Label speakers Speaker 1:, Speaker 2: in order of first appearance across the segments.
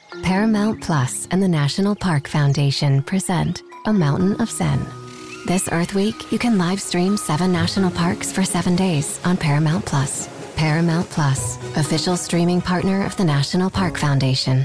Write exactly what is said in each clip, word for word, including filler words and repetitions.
Speaker 1: Paramount Plus and the National Park Foundation present A Mountain of Zen. This Earth Week, you can live stream seven national parks for seven days on Paramount Plus. Paramount Plus, official streaming partner of the National Park Foundation.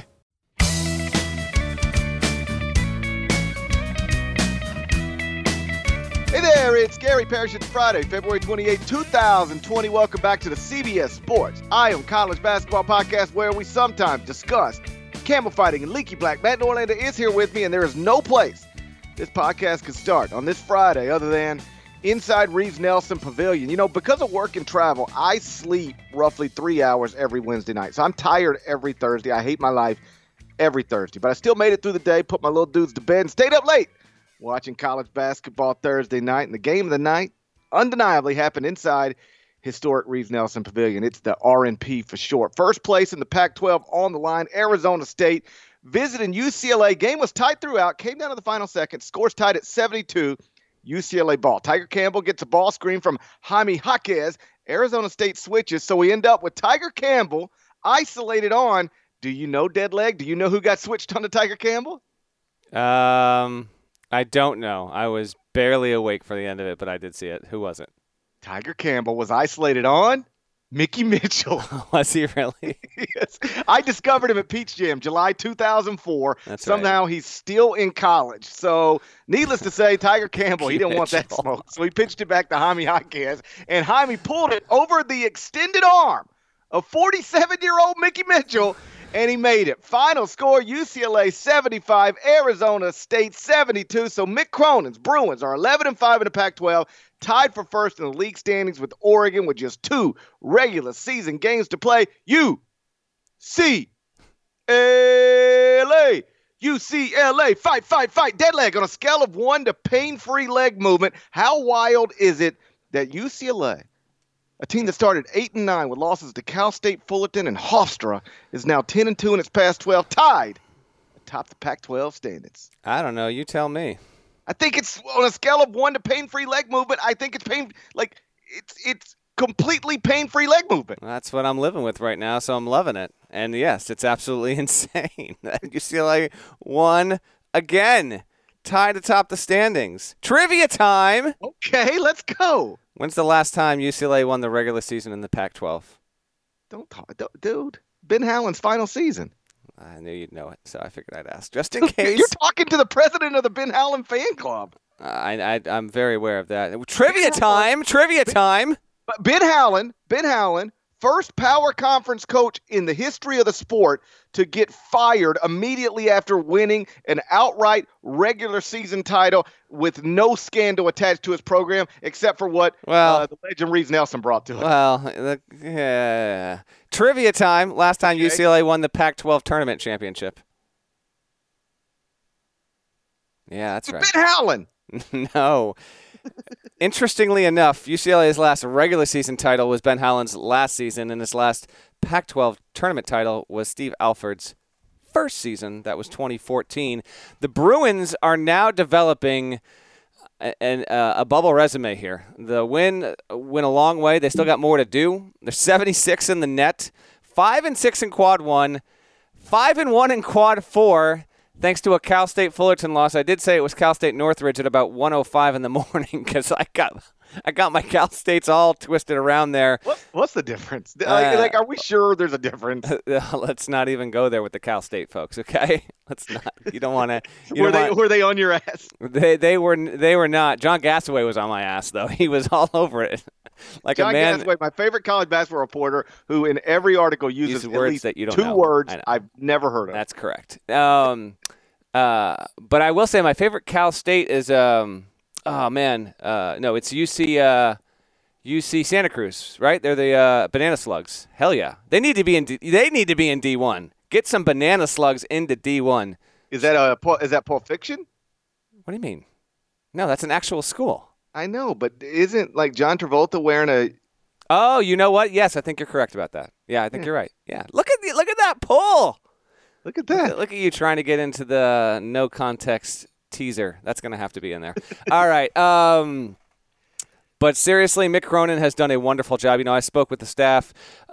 Speaker 2: Hey there, it's Gary Parrish. It's Friday, February twenty-eighth, twenty twenty. Welcome back to the C B S Sports Eye on College Basketball Podcast, where we sometimes discuss camel fighting and leaky black. Matt Norlander is here with me, and there is no place this podcast could start on this Friday other than inside Reeves Nelson Pavilion. You know, because of work and travel, I sleep roughly three hours every Wednesday night. So I'm tired every Thursday. I hate my life every Thursday. But I still made it through the day, put my little dudes to bed, and stayed up late watching college basketball Thursday night. And the game of the night undeniably happened inside historic Reeves Nelson Pavilion. It's the R N P for short. First place in the Pac twelve on the line. Arizona State visiting U C L A. Game was tight throughout. Came down to the final second. Scores tied at seventy-two. U C L A ball. Tiger Campbell gets a ball screen from Jaime Jaquez. Arizona State switches, so we end up with Tiger Campbell isolated on. Do you know, Deadleg? Do you know who got switched on to Tiger Campbell?
Speaker 3: Um, I don't know. I was barely awake for the end of it, but I did see it. Who was it?
Speaker 2: Tiger Campbell was isolated on Mickey Mitchell.
Speaker 3: Was he really?
Speaker 2: Yes. I discovered him at Peach Jam, July two thousand four.
Speaker 3: That's
Speaker 2: Somehow
Speaker 3: right.
Speaker 2: he's still in college. So, needless to say, Tiger Campbell, he didn't want that
Speaker 3: Mitchell.
Speaker 2: smoke. So he pitched it back to Jaime Jaquez, and Jaime pulled it over the extended arm of forty-seven-year-old Mickey Mitchell, and he made it. Final score, U C L A seventy-five, Arizona State seventy-two. So Mick Cronin's Bruins are eleven and five in the Pac twelve, tied for first in the league standings with Oregon with just two regular season games to play. U C L A. U C L A, fight, fight, fight. Dead leg on a scale of one to pain-free leg movement. How wild is it that U C L A, a team that started eight and nine with losses to Cal State, Fullerton, and Hofstra, is now ten and two in its past twelve, tied atop the Pac twelve standings?
Speaker 3: I don't know. You tell me.
Speaker 2: I think it's on a scale of one to pain-free leg movement. I think it's pain like it's it's completely pain-free leg movement.
Speaker 3: That's what I'm living with right now, so I'm loving it. And yes, it's absolutely insane. U C L A won again, tied atop the standings. Trivia time.
Speaker 2: Okay, let's go.
Speaker 3: When's the last time U C L A won the regular season in the Pac twelve?
Speaker 2: Don't talk, don't, dude. Ben Howland's final season.
Speaker 3: I knew you'd know it, so I figured I'd ask just in case.
Speaker 2: You're talking to the president of the Ben Howland fan club.
Speaker 3: I, I, I'm very aware of that. Trivia time. Trivia time.
Speaker 2: But Ben Howland, Ben Howland, first power conference coach in the history of the sport to get fired immediately after winning an outright regular season title with no scandal attached to his program, except for what
Speaker 3: Well,
Speaker 2: uh, the legend Reeves Nelson brought to it.
Speaker 3: Well, the, yeah. Trivia time. Last time
Speaker 2: Okay.
Speaker 3: U C L A won the Pac twelve tournament championship. Yeah, that's right.
Speaker 2: Ben Howland.
Speaker 3: No. Interestingly enough, U C L A's last regular season title was Ben Howland's last season, and his last Pac twelve tournament title was Steve Alford's first season. That was twenty fourteen. The Bruins are now developing a, a, a bubble resume here. The win went a long way. They still got more to do. They're seventy-six in the net, five and six in quad one, five and one in quad four. Thanks to a Cal State Fullerton loss. I did say it was Cal State Northridge at about one oh five in the morning because I got I got my Cal States all twisted around there.
Speaker 2: What, what's the difference?
Speaker 3: Uh,
Speaker 2: like, like, are we sure there's a difference?
Speaker 3: Let's not even go there with the Cal State folks, okay? Let's not. You don't want to.
Speaker 2: Were they were they on your ass?
Speaker 3: They they were they were not. John Gassaway was on my ass though. He was all over it. Like
Speaker 2: John
Speaker 3: a man.
Speaker 2: Gassaway, my favorite college basketball reporter, who in every article uses
Speaker 3: Use
Speaker 2: at
Speaker 3: words
Speaker 2: least
Speaker 3: that you don't
Speaker 2: two
Speaker 3: know.
Speaker 2: words
Speaker 3: I know.
Speaker 2: I've never heard of.
Speaker 3: That's correct. Um, uh, but I will say my favorite Cal State is um. Oh man, uh, no, it's U C. Uh, U C Santa Cruz, right? They're the uh, Banana Slugs. Hell yeah, they need to be in. D- they need to be in D one. Get some Banana Slugs into D one.
Speaker 2: Is that a Pul- is that Pulp Fiction?
Speaker 3: What do you mean? No, that's an actual school.
Speaker 2: I know, but isn't like John Travolta wearing a?
Speaker 3: Oh, you know what? Yes, I think you're correct about that. Yeah, I think
Speaker 2: Yeah.
Speaker 3: you're right. Yeah, look at the, look at that pull.
Speaker 2: Look at
Speaker 3: Look
Speaker 2: that.
Speaker 3: at, look at you trying to get into the no context teaser. That's gonna have to be in there. All right. Um. But seriously, Mick Cronin has done a wonderful job. You know, I spoke with the staff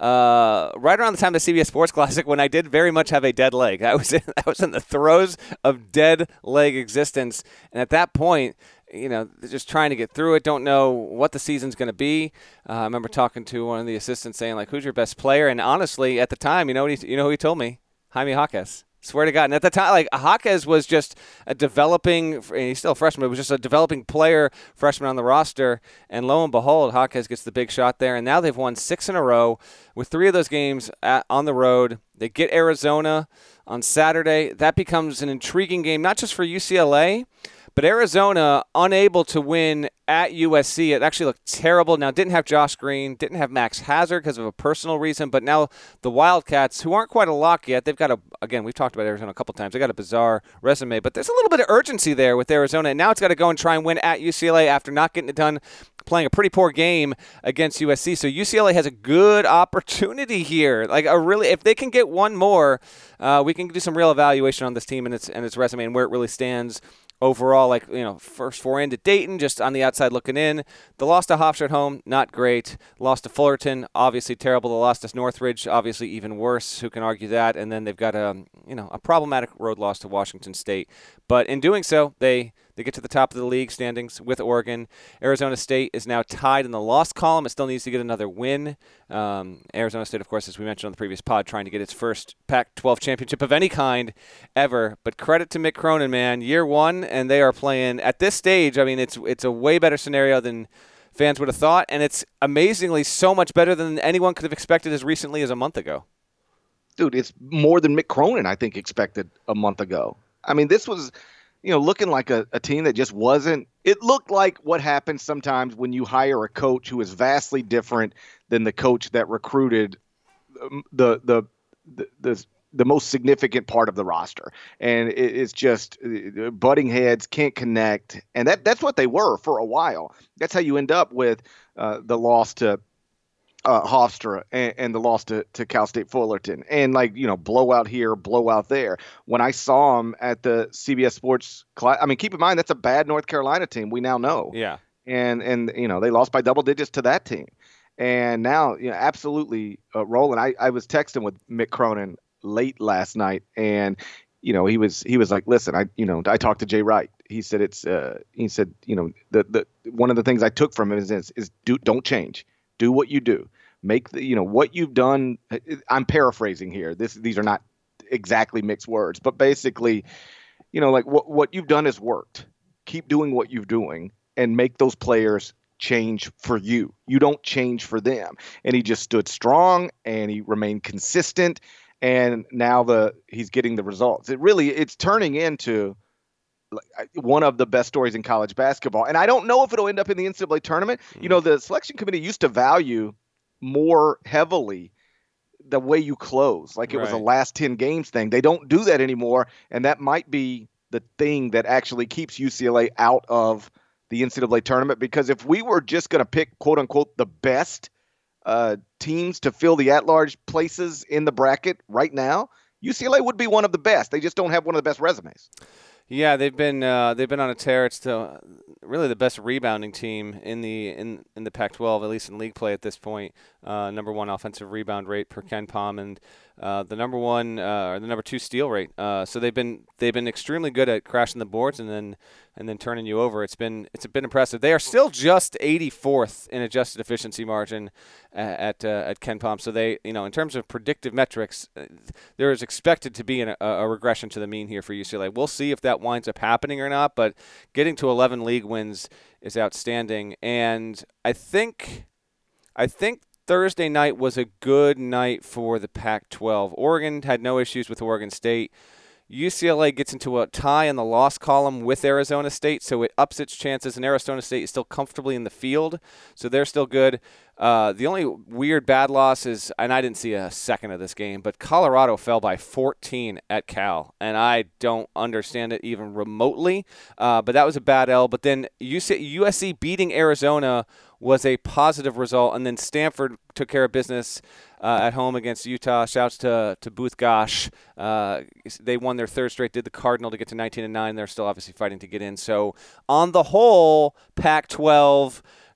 Speaker 3: uh, right around the time of the C B S Sports Classic when I did very much have a dead leg. I was in, I was in the throes of dead leg existence. And at that point, you know, just trying to get through it, don't know what the season's going to be. Uh, I remember talking to one of the assistants saying, like, who's your best player? And honestly, at the time, you know what he, you know who he told me? Jaime Jaquez. Swear to God. And at the time, like, Jaquez was just a developing, and he's still a freshman, but was just a developing player, freshman on the roster. And lo and behold, Jaquez gets the big shot there. And now they've won six in a row with three of those games at, on the road. They get Arizona on Saturday. That becomes an intriguing game, not just for U C L A, but Arizona unable to win at U S C. It actually looked terrible. Now, didn't have Josh Green, didn't have Max Hazard because of a personal reason, but now the Wildcats, who aren't quite a lock yet, they've got a, again, we've talked about Arizona a couple times, they got a bizarre resume, but there's a little bit of urgency there with Arizona, and now it's got to go and try and win at U C L A after not getting it done, playing a pretty poor game against U S C. So U C L A has a good opportunity here. Like a really, if they can get one more, uh, we can do some real evaluation on this team and its and its resume and where it really stands overall. Like, you know, first four into Dayton, just on the outside looking in. The loss to Hofstra at home, not great. Loss to Fullerton, obviously terrible. The loss to Northridge, obviously even worse. Who can argue that? And then they've got a, you know, a problematic road loss to Washington State. But in doing so, they They get to the top of the league standings with Oregon. Arizona State is now tied in the loss column. It still needs to get another win. Um, Arizona State, of course, as we mentioned on the previous pod, trying to get its first Pac twelve championship of any kind ever. But credit to Mick Cronin, man. Year one, and they are playing at this stage. I mean, it's it's a way better scenario than fans would have thought, and it's amazingly so much better than anyone could have expected as recently as a month ago.
Speaker 2: Dude, it's more than Mick Cronin, I think, expected a month ago. I mean, this was, you know, looking like a, a team that just wasn't – it looked like what happens sometimes when you hire a coach who is vastly different than the coach that recruited the the the the, the most significant part of the roster. And it, it's just uh, butting heads, can't connect. And that that's what they were for a while. That's how you end up with uh, the loss to – Uh, Hofstra and, and the loss to, to Cal State Fullerton, and like, you know, blowout here, blowout there. When I saw them at the C B S Sports class, I mean, keep in mind, that's a bad North Carolina team. We now know.
Speaker 3: Yeah.
Speaker 2: And, and, you know, they lost by double digits to that team. And now, you know, absolutely uh, rolling. I, I was texting with Mick Cronin late last night, and, you know, he was, he was like, listen, I, you know, I talked to Jay Wright. He said, it's, uh, he said, you know, the, the, one of the things I took from him is, is, is do, don't change. Do what you do. Make the, you know, what you've done. I'm paraphrasing here. This, these are not exactly mixed words, but basically, you know, like what, what you've done has worked. Keep doing what you're doing and make those players change for you. You don't change for them. And he just stood strong and he remained consistent. And now the, he's getting the results. It really, it's turning into one of the best stories in college basketball. And I don't know if it'll end up in the N C double A tournament. You know, the selection committee used to value more heavily the way you close, like it right. was a last ten games thing. They don't do that anymore. And that might be the thing that actually keeps U C L A out of the N C double A tournament. Because if we were just going to pick, quote unquote, the best uh, teams to fill the at-large places in the bracket right now, U C L A would be one of the best. They just don't have one of the best resumes.
Speaker 3: Yeah, they've been uh, they've been on a tear. It's the, really the best rebounding team in the in, in the Pac twelve, at least in league play at this point. Uh, number one offensive rebound rate per Ken Pom, and uh, the number one uh, or the number two steal rate. Uh, so they've been they've been extremely good at crashing the boards and then and then turning you over. It's been it's been impressive. They are still just eighty-fourth in adjusted efficiency margin at uh, at Ken Pom. So they, you know, in terms of predictive metrics, there is expected to be an, a, a regression to the mean here for U C L A. We'll see if that winds up happening or not. But getting to eleven league wins is outstanding, and I think I think. Thursday night was a good night for the Pac twelve. Oregon had no issues with Oregon State. U C L A gets into a tie in the loss column with Arizona State, so it ups its chances, and Arizona State is still comfortably in the field, so they're still good. Uh, the only weird bad loss is, and I didn't see a second of this game, but Colorado fell by fourteen at Cal, and I don't understand it even remotely, uh, but that was a bad L. But then U S C beating Arizona was a positive result, and then Stanford took care of business uh, at home against Utah. Shouts to to Booth Gosh. Uh, they won their third straight, did the Cardinal to get to nineteen and nine. They're still obviously fighting to get in. So on the whole, Pac twelve,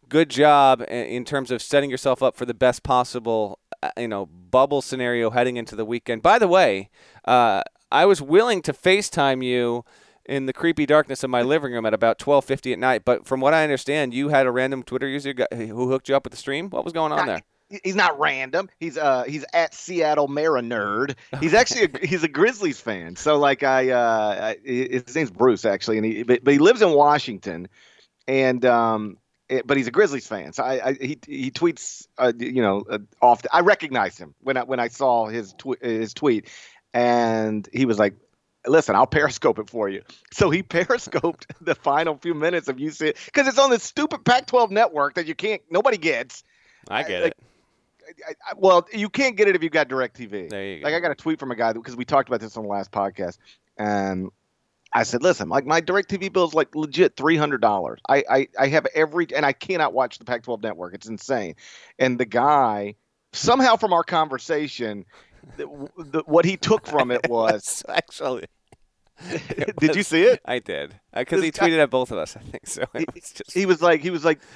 Speaker 3: good job in terms of setting yourself up for the best possible, you know, bubble scenario heading into the weekend. By the way, uh, I was willing to FaceTime you in the creepy darkness of my living room at about twelve fifty at night, but from what I understand, you had a random Twitter user who hooked you up with the stream. What was going on there?
Speaker 2: He's not random. He's uh he's at Seattle Marinerd. He's actually a, he's a Grizzlies fan. So like I uh I, his name's Bruce actually, and he but, but he lives in Washington, and um it, but he's a Grizzlies fan. So I, I he he tweets uh, you know uh, often. I recognized him when I when I saw his tw- his tweet, and he was like, listen, I'll Periscope it for you. So he Periscoped the final few minutes of U C L A because it's on this stupid Pac twelve network that you can't nobody gets.
Speaker 3: I get
Speaker 2: like,
Speaker 3: it.
Speaker 2: I, I, well, you can't get it if you've got DirecTV.
Speaker 3: There you go.
Speaker 2: Like I got a tweet from a guy because we talked about this on the last podcast, and I said, "Listen, like my DirecTV bill is like legit three hundred dollars. I, I I have every and I cannot watch the Pac twelve network. It's insane." And the guy somehow from our conversation, the, the, what he took from it was
Speaker 3: actually.
Speaker 2: It did was, you see it?
Speaker 3: I did because he tweeted guy, at both of us. I think so. It was just...
Speaker 2: He was like, he was like.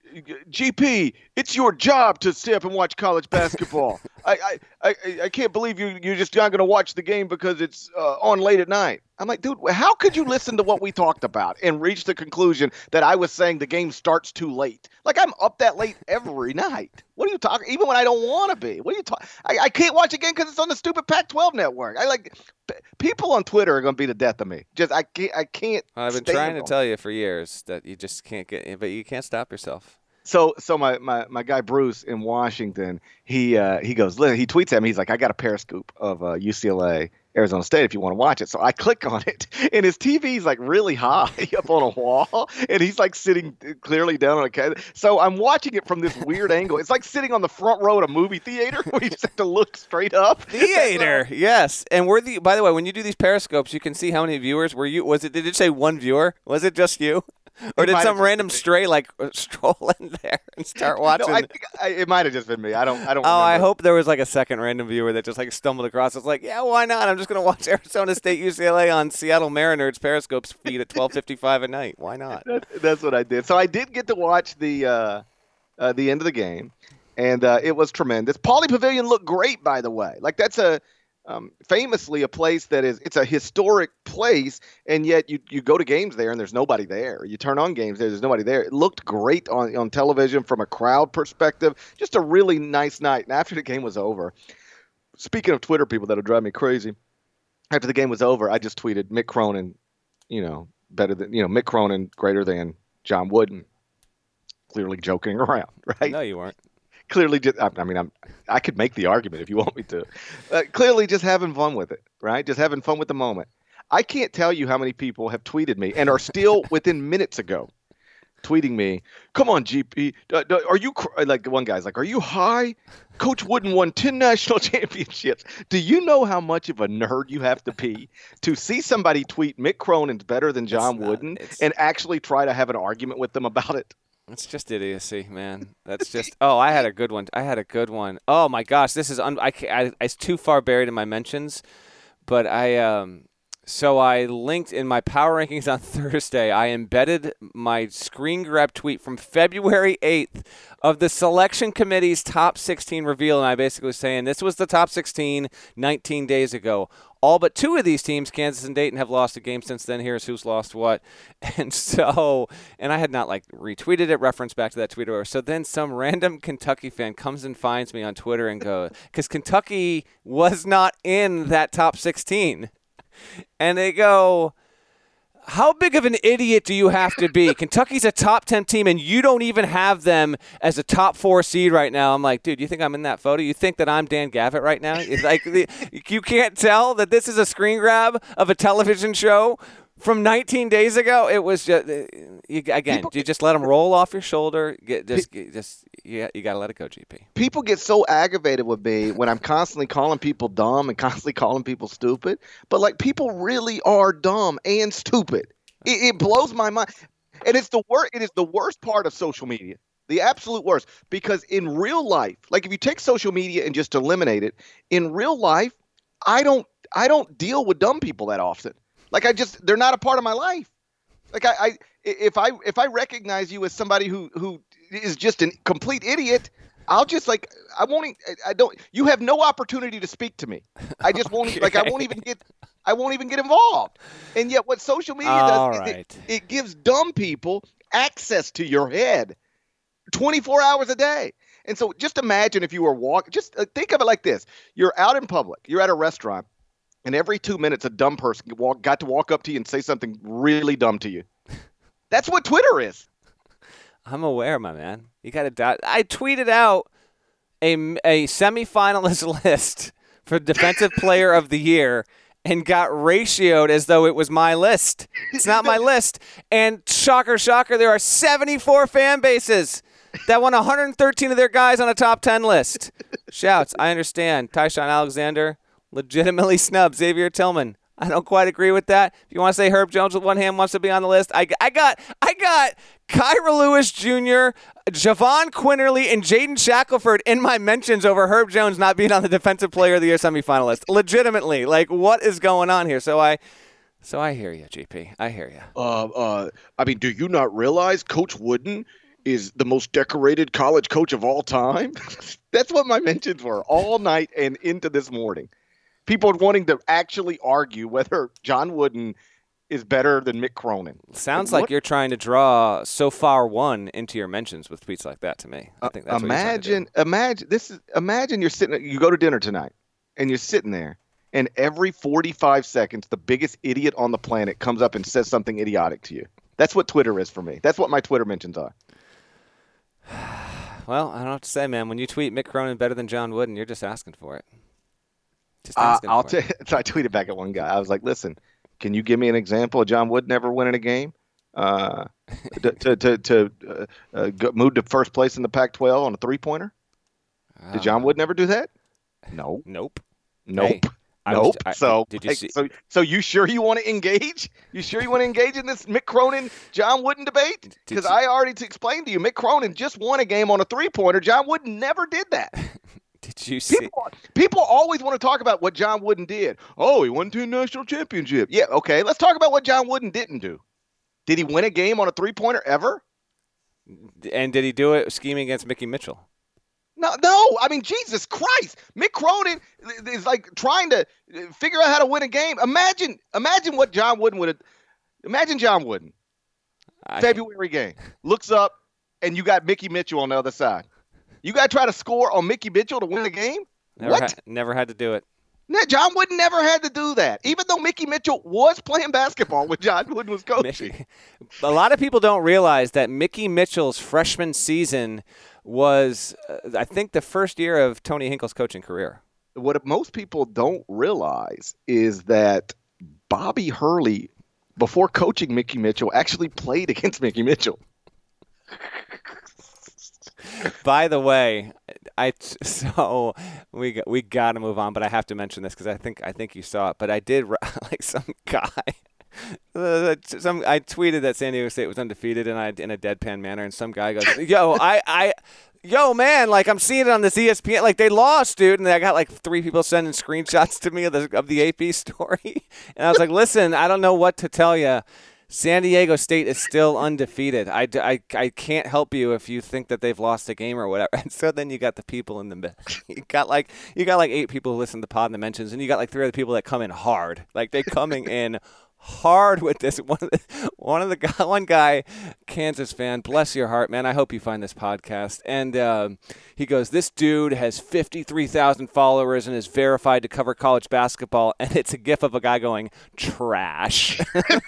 Speaker 2: G P, it's your job to stay up and watch college basketball. I, I, I, I can't believe you, you're just not going to watch the game because it's uh, on late at night. I'm like, dude, how could you listen to what we talked about and reach the conclusion that I was saying the game starts too late? Like, I'm up that late every night. What are you talking? Even when I don't want to be. What are you talking? I, I can't watch a game because it's on the stupid Pac twelve network. I like p- people on Twitter are going to be the death of me. Just I can't. I can't.
Speaker 3: I've been trying to tell you for years that you just can't get, but you can't stop yourself.
Speaker 2: So, so my, my, my guy Bruce in Washington, he uh, he goes, he tweets at me. He's like, I got a Periscope of uh, U C L A, Arizona State if you want to watch it. So I click on it, and his T V's like really high up on a wall, and he's like sitting clearly down on a couch. So I'm watching it from this weird angle. It's like sitting on the front row at a movie theater where you just have to look straight up.
Speaker 3: Theater, yes. And we're the. By the way, when you do these Periscopes, you can see how many viewers were you. Was it? Did it say one viewer? Was it just you? Or
Speaker 2: it
Speaker 3: did some random stray like stroll in there and start watching?
Speaker 2: No, I think I, it might have just been me. I don't. I don't.
Speaker 3: Oh,
Speaker 2: remember.
Speaker 3: I hope there was like a second random viewer that just like stumbled across. It's like, yeah, why not? I'm just gonna watch Arizona State U C L A on Seattle Mariners Periscope's feed at twelve fifty-five at night. Why not?
Speaker 2: That, that's what I did. So I did get to watch the uh, uh, the end of the game, and uh, it was tremendous. Pauley Pavilion looked great, by the way. Like that's a. Um, famously a place that is it's a historic place, and yet you you go to games there and there's nobody there. You turn on games there, there's nobody there. It looked great on, on television from a crowd perspective. Just a really nice night. And after the game was over, speaking of Twitter people that'll drive me crazy, after the game was over, I just tweeted Mick Cronin, you know, better than you know, Mick Cronin greater than John Wooden. Clearly joking around, right?
Speaker 3: No, you weren't.
Speaker 2: Clearly, just I mean, I'm I could make the argument if you want me to. Uh, clearly, just having fun with it, right? Just having fun with the moment. I can't tell you how many people have tweeted me and are still within minutes ago tweeting me. Come on, G P, uh, are you cr-? Like one guy's like, are you high? Coach Wooden won ten national championships. Do you know how much of a nerd you have to be to see somebody tweet Mick Cronin's better than John not, Wooden and actually try to have an argument with them about it?
Speaker 3: It's just idiocy, man. That's just. Oh, I had a good one. I had a good one. Oh my gosh, this is. Un, I, I. It's too far buried in my mentions, but I. Um. So I linked in my power rankings on Thursday. I embedded my screen grab tweet from February eighth of the selection committee's top sixteen reveal, and I basically was saying this was the top sixteen nineteen days ago. All but two of these teams, Kansas and Dayton, have lost a game since then. Here's who's lost what. And so, and I had not like retweeted it, referenced back to that tweet or whatever. So then some random Kentucky fan comes and finds me on Twitter and goes, because Kentucky was not in that top sixteen. And they go, how big of an idiot do you have to be? Kentucky's a top ten team, and you don't even have them as a top four seed right now. I'm like, dude, you think I'm in that photo? You think that I'm Dan Gavitt right now? It's like the, you can't tell that this is a screen grab of a television show from nineteen days ago. It was just, you, again, people, you just let them roll off your shoulder. Get, just, pe- just yeah, you got to let it go, G P.
Speaker 2: People get so aggravated with me when I'm constantly calling people dumb and constantly calling people stupid. But, like, people really are dumb and stupid. It, it blows my mind. And it's the wor- It is the worst part of social media, the absolute worst. Because in real life, like if you take social media and just eliminate it, in real life, I don't, I don't deal with dumb people that often. Like I just, they're not a part of my life. Like I, I, if I, if I recognize you as somebody who, who is just a complete idiot, I'll just like I won't. I don't. You have no opportunity to speak to me. I just won't. Okay. Like I won't even get. I won't even get involved. And yet, what social media
Speaker 3: All
Speaker 2: does
Speaker 3: right.
Speaker 2: is it, it gives dumb people access to your head, twenty-four hours a day. And so, just imagine if you were walking. Just think of it like this: you're out in public. You're at a restaurant, and every two minutes, a dumb person walk, got to walk up to you and say something really dumb to you. That's what Twitter is.
Speaker 3: I'm aware, my man. You got to doubt. I tweeted out a, a semifinalist list for Defensive Player of the Year and got ratioed as though it was my list. It's not my list. And shocker, shocker, there are seventy-four fan bases that won one hundred thirteen of their guys on a top ten list. Shouts, I understand. Tyshawn Alexander legitimately snubbed Xavier Tillman. I don't quite agree with that. If you want to say Herb Jones with one hand wants to be on the list, I, I got I got Kyra Lewis Junior, Javon Quinterly, and Jaden Shackelford in my mentions over Herb Jones not being on the Defensive Player of the Year semifinalist. Legitimately, like what is going on here? So I, so I hear you, G P. I hear you.
Speaker 2: Uh, uh, I mean, do you not realize Coach Wooden is the most decorated college coach of all time? That's what my mentions were all night and into this morning. People wanting to actually argue whether John Wooden is better than Mick Cronin.
Speaker 3: Sounds like, like you're trying to draw so far one into your mentions with tweets like that to me. I think that's
Speaker 2: imagine,
Speaker 3: what you're trying to do.
Speaker 2: Imagine this is imagine you're sitting. You go to dinner tonight, and you're sitting there, and every forty-five seconds, the biggest idiot on the planet comes up and says something idiotic to you. That's what Twitter is for me. That's what my Twitter mentions are.
Speaker 3: Well, I don't know what to say, man. When you tweet Mick Cronin better than John Wooden, you're just asking for it. Just asking
Speaker 2: uh, I'll
Speaker 3: for
Speaker 2: t-
Speaker 3: it.
Speaker 2: So I tweeted back at one guy. I was like, "Listen, can you give me an example of John Wooden never winning a game? Uh, to to to, to uh, uh, go, move to first place in the Pac twelve on a three pointer? Uh, Did John Wooden ever do that? No.
Speaker 3: Nope.
Speaker 2: Nope.
Speaker 3: Hey,
Speaker 2: nope.
Speaker 3: Was, I,
Speaker 2: so,
Speaker 3: did you
Speaker 2: like,
Speaker 3: see?
Speaker 2: so, so you sure you want to engage? You sure you want to engage in this Mick Cronin John Wooden debate? Because I already t- explained to you, Mick Cronin just won a game on a three pointer. John Wooden never did that.
Speaker 3: Did you see?
Speaker 2: People, people always want to talk about what John Wooden did. Oh, he won two national championships. Yeah, okay. Let's talk about what John Wooden didn't do. Did he win a game on a three-pointer ever?
Speaker 3: And did he do it scheming against Mickey Mitchell?
Speaker 2: No, no. I mean, Jesus Christ. Mick Cronin is like trying to figure out how to win a game. Imagine, imagine what John Wooden would have. Imagine John Wooden. I February game. Looks up, and you got Mickey Mitchell on the other side. You got to try to score on Mickey Mitchell to win the game?
Speaker 3: Never
Speaker 2: what?
Speaker 3: Ha- never had to do it.
Speaker 2: No, John Wooden never had to do that, even though Mickey Mitchell was playing basketball when John Wooden was coaching.
Speaker 3: A lot of people don't realize that Mickey Mitchell's freshman season was, uh, I think, the first year of Tony Hinkle's coaching career.
Speaker 2: What most people don't realize is that Bobby Hurley, before coaching Mickey Mitchell, actually played against Mickey Mitchell.
Speaker 3: By the way, I so we got, we got to move on, but I have to mention this because I think I think you saw it. But I did like some guy. Some I tweeted that San Diego State was undefeated, and I in a deadpan manner, and some guy goes, "Yo, I I." Yo, man, like I'm seeing it on this E S P N. Like they lost, dude, and I got like three people sending screenshots to me of the of the A P story, and I was like, "Listen, I don't know what to tell you. San Diego State is still undefeated. I, I, I can't help you if you think that they've lost a game or whatever." And so then you got the people in the you got like you got like eight people who listen to the pod and the mentions, and you got like three other people that come in hard. Like they coming in hard with this. One of the, one of the one guy, Kansas fan, bless your heart, man. I hope you find this podcast. And um, he goes, "This dude has fifty-three thousand followers and is verified to cover college basketball." And it's a gif of a guy going, "Trash."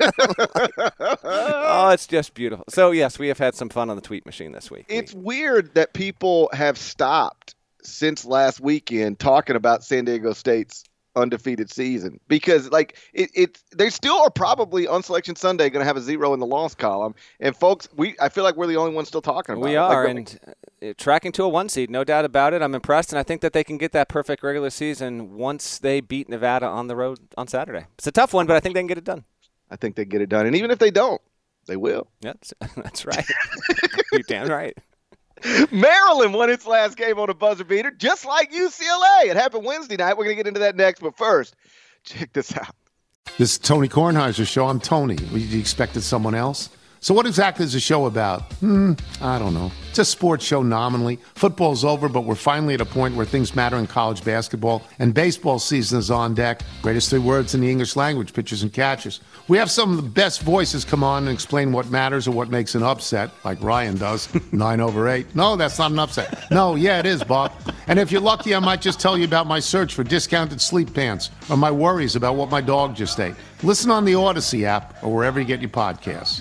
Speaker 3: Oh, it's just beautiful. So, yes, we have had some fun on the tweet machine this week.
Speaker 2: It's we, weird that people have stopped since last weekend talking about San Diego State's undefeated season because like it, it they still are probably on Selection Sunday going to have a zero in the loss column, and folks, we I feel like we're the only ones still talking about
Speaker 3: we
Speaker 2: it.
Speaker 3: are
Speaker 2: like,
Speaker 3: and uh, tracking to a one seed, no doubt about it. I'm impressed, and I think that they can get that perfect regular season once they beat Nevada on the road on Saturday. It's a tough one, but I think they can get it done.
Speaker 2: I think they get it done, and even if they don't, they will.
Speaker 3: Yeah, that's, that's right. You're damn right.
Speaker 2: Maryland won its last game on a buzzer beater, just like U C L A. It happened Wednesday night. We're going to get into that next, but first, check this out.
Speaker 4: This is Tony Kornheiser's show. I'm Tony. You expected someone else? So what exactly is the show about? Hmm, I don't know. It's a sports show nominally. Football's over, but we're finally at a point where things matter in college basketball, and baseball season is on deck. Greatest three words in the English language, pitchers and catchers. We have some of the best voices come on and explain what matters or what makes an upset, like Ryan does, nine over eight. No, that's not an upset. No, yeah, it is, Bob. And if you're lucky, I might just tell you about my search for discounted sleep pants or my worries about what my dog just ate. Listen on the Odyssey app or wherever you get your podcasts.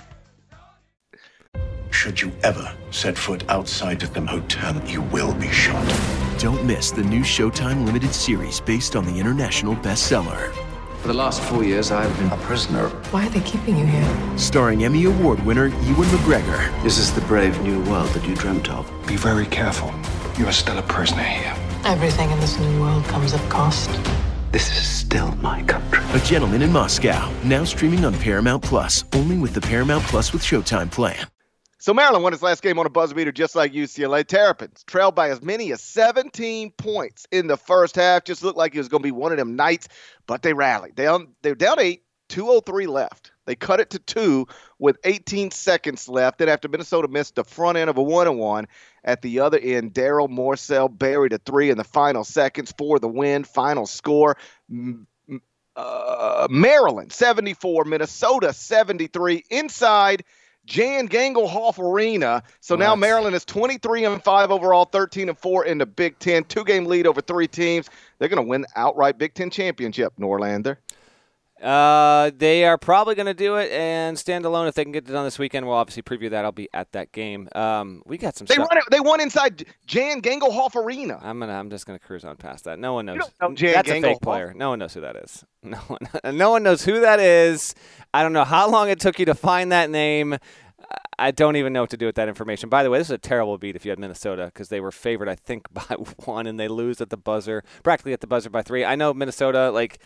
Speaker 5: Should you ever set foot outside of them hotel, you will be shot.
Speaker 6: Don't miss the new Showtime limited series based on the international bestseller.
Speaker 7: For the last four years, I've been a prisoner.
Speaker 8: Why are they keeping you here?
Speaker 6: Starring Emmy Award winner Ewan McGregor.
Speaker 7: This is the brave new world that you dreamt of.
Speaker 5: Be very careful. You are still a prisoner here.
Speaker 8: Everything in this new world comes at cost.
Speaker 7: This is still my country.
Speaker 6: A Gentleman in Moscow, now streaming on Paramount Plus, only with the Paramount Plus with Showtime plan.
Speaker 2: So Maryland won its last game on a buzzer beater just like U C L A. Terrapins trailed by as many as seventeen points in the first half. Just looked like it was going to be one of them nights, but they rallied. They, um, they were down eight, two oh three left. They cut it to two with eighteen seconds left. Then after Minnesota missed the front end of a one and one, at the other end, Daryl Morcell buried a three in the final seconds for the win. Final score, uh, Maryland seventy-four, Minnesota seventy-three inside Jan Gangelhoff Arena. So now Maryland is twenty-three and five overall, thirteen and four in the Big Ten. Two-game lead over three teams. They're going to win the outright Big Ten championship, Norlander.
Speaker 3: Uh, they are probably going to do it and stand alone if they can get it done this weekend. We'll obviously preview that. I'll be at that game. Um, we got some.
Speaker 2: They
Speaker 3: stuff.
Speaker 2: won. It, they won inside Jan Gangelhoff Arena.
Speaker 3: I'm gonna. I'm just gonna cruise on past that. No one knows.
Speaker 2: You don't know Jan
Speaker 3: That's
Speaker 2: Gangelhoff.
Speaker 3: a fake player. No one knows who that is. No one. No one knows who that is. I don't know how long it took you to find that name. I don't even know what to do with that information. By the way, this is a terrible beat if you had Minnesota because they were favored, I think, by one, and they lose at the buzzer, practically at the buzzer by three. I know Minnesota, like.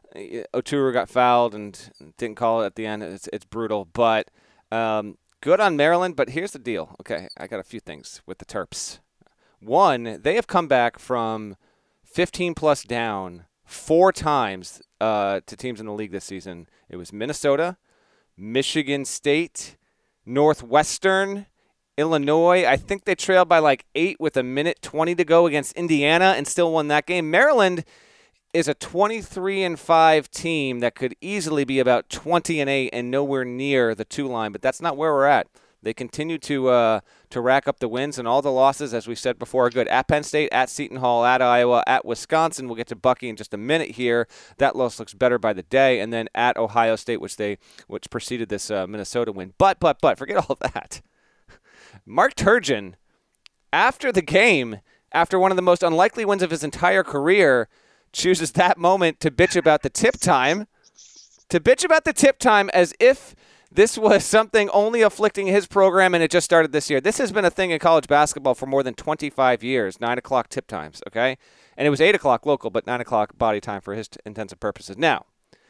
Speaker 3: Oturu got fouled and didn't call it at the end. It's it's brutal, but um, good on Maryland. But here's the deal. Okay, I got a few things with the Terps. One, they have come back from fifteen plus down four times uh, to teams in the league this season. It was Minnesota, Michigan State, Northwestern, Illinois. I think they trailed by like eight with a minute twenty to go against Indiana and still won that game. Maryland is a twenty-three and five team that could easily be about twenty and eight and nowhere near the two line, but that's not where we're at. They continue to uh, to rack up the wins, and all the losses, as we said before, are good. At Penn State, at Seton Hall, at Iowa, at Wisconsin. We'll get to Bucky in just a minute here. That loss looks better by the day, and then at Ohio State, which they which preceded this uh, Minnesota win. But but but forget all that. Mark Turgeon, after the game, after one of the most unlikely wins of his entire career, chooses that moment to bitch about the tip time, to bitch about the tip time as if this was something only afflicting his program and it just started this year. This has been a thing in college basketball for more than twenty-five years, nine o'clock tip times, okay? And it was eight o'clock local, but nine o'clock body time for his t- intensive purposes. Now,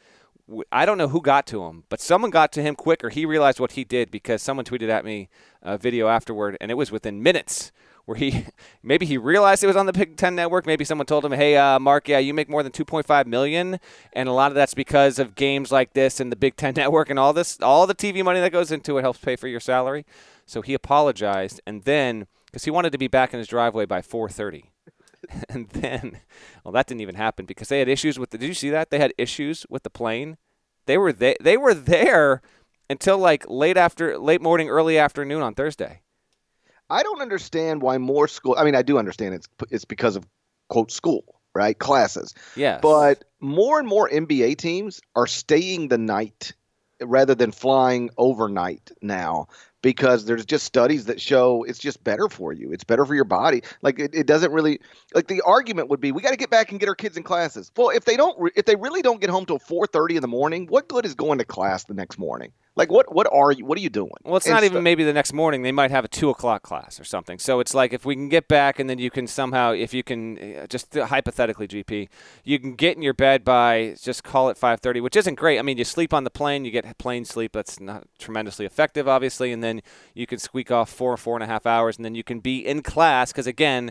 Speaker 3: I don't know who got to him, but someone got to him quicker. He realized what he did because someone tweeted at me a video afterward, and it was within minutes where he maybe he realized it was on the Big Ten Network. Maybe someone told him, hey, uh, Mark, yeah, you make more than two point five million dollars, and a lot of that's because of games like this and the Big Ten Network and all this, all the T V money that goes into it helps pay for your salary. So he apologized, and then, because he wanted to be back in his driveway by four thirty. And then, well, that didn't even happen because they had issues with the, did you see that? They had issues with the plane. They were they, they were there until like late after, late morning, early afternoon on Thursday.
Speaker 2: I don't understand why more school. I mean, I do understand it's it's because of, quote, school, right? Classes.
Speaker 3: Yes.
Speaker 2: But more and more N B A teams are staying the night rather than flying overnight now because there's just studies that show it's just better for you. It's better for your body. Like it, it doesn't really – like the argument would be we got to get back and get our kids in classes. Well, if they don't – if they really don't get home till four thirty in the morning, what good is going to class the next morning? Like, what what are you? What are you doing?
Speaker 3: Well, it's
Speaker 2: and
Speaker 3: not even
Speaker 2: st-
Speaker 3: maybe the next morning. They might have a two o'clock class or something. So it's like if we can get back and then you can somehow, if you can, uh, just hypothetically, G P, you can get in your bed by, just call it five thirty, which isn't great. I mean, you sleep on the plane, you get plane sleep. That's not tremendously effective, obviously. And then you can squeak off four, four and a half hours, and then you can be in class because, again,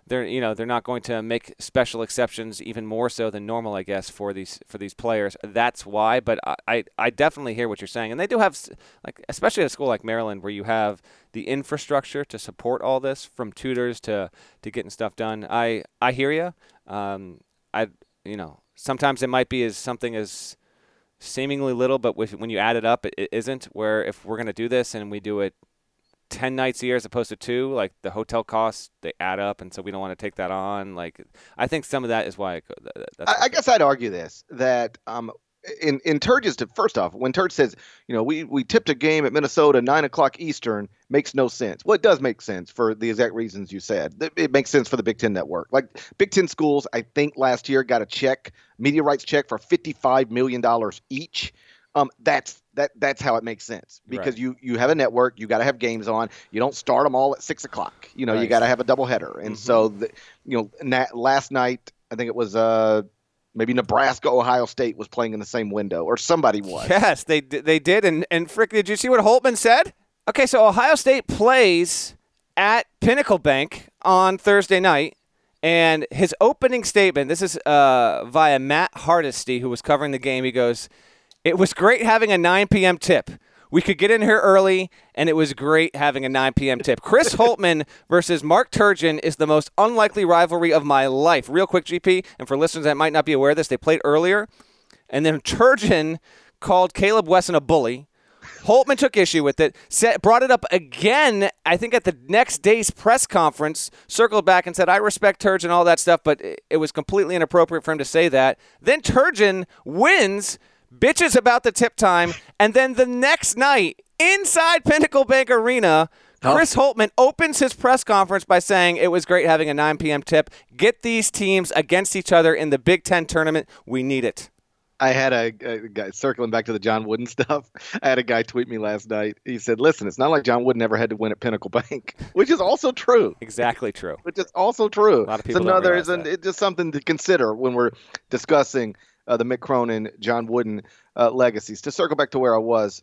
Speaker 3: they're you know they're not going to make special exceptions even more so than normal, I guess, for these for these players. That's why. But I, I, I definitely hear what you're saying, and they do have, like, especially at a school like Maryland where you have the infrastructure to support all this, from tutors to, to getting stuff done. I I hear you. Um, I you know sometimes it might be as something as seemingly little, but with, when you add it up, it, it isn't. Where if we're going to do this and we do it ten nights a year as opposed to two, like the hotel costs, they add up, and so we don't want to take that on. Like, I think some of that is why. It, that's
Speaker 2: I, I guess I'd argue this, that um, in in Turge's, to, first off, when Turge says, you know, we we tipped a game at Minnesota nine o'clock Eastern, makes no sense. Well, it does make sense for the exact reasons you said. It makes sense for the Big Ten network. Like, Big Ten schools, I think last year got a check, media rights check for fifty-five million dollars each. Um, that's that. That's how it makes sense, because right. you you have a network, you got to have games on. You don't start them all at six o'clock. You know, right. you got to have a doubleheader. And mm-hmm. so, the, you know, na- last night I think it was uh maybe Nebraska Ohio State was playing in the same window, or somebody was.
Speaker 3: Yes, they they did. And and Frick, did you see what Holtman said? Okay, so Ohio State plays at Pinnacle Bank on Thursday night. And his opening statement, this is uh, via Matt Hardesty, who was covering the game. He goes, "It was great having a nine p.m. tip. We could get in here early, and it was great having a nine p.m. tip." Chris Holtman versus Mark Turgeon is the most unlikely rivalry of my life. Real quick, G P, and for listeners that might not be aware of this, they played earlier, and then Turgeon called Caleb Wesson a bully. Holtman took issue with it, set, brought it up again, I think at the next day's press conference, circled back and said, "I respect Turgeon and all that stuff, but it was completely inappropriate for him to say that." Then Turgeon wins, bitches about the tip time, and then the next night, inside Pinnacle Bank Arena, Chris oh. Holtman opens his press conference by saying it was great having a nine p.m. tip. Get these teams against each other in the Big Ten tournament. We need it.
Speaker 2: I had a, a guy, circling back to the John Wooden stuff, I had a guy tweet me last night. He said, "Listen, it's not like John Wooden never had to win at Pinnacle Bank," which is also true.
Speaker 3: Exactly true.
Speaker 2: Which is also true.
Speaker 3: A lot of people
Speaker 2: so
Speaker 3: don't
Speaker 2: another,
Speaker 3: realize
Speaker 2: it's,
Speaker 3: that.
Speaker 2: It's just something to consider when we're discussing uh, the Mick Cronin, John Wooden uh, legacies. To circle back to where I was,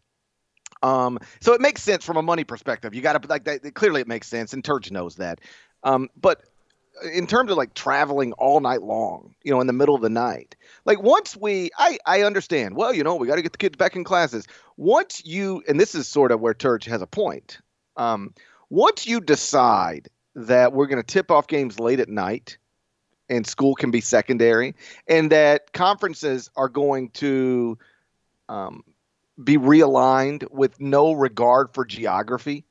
Speaker 2: um, so it makes sense from a money perspective. You got to like that. Clearly, it makes sense, and Turge knows that. Um, but in terms of like traveling all night long, you know, in the middle of the night, like once we, I, I understand, well, you know, we got to get the kids back in classes. Once you, and this is sort of where Turge has a point. Um, once you decide that we're going to tip off games late at night and school can be secondary, and that conferences are going to um, be realigned with no regard for geography.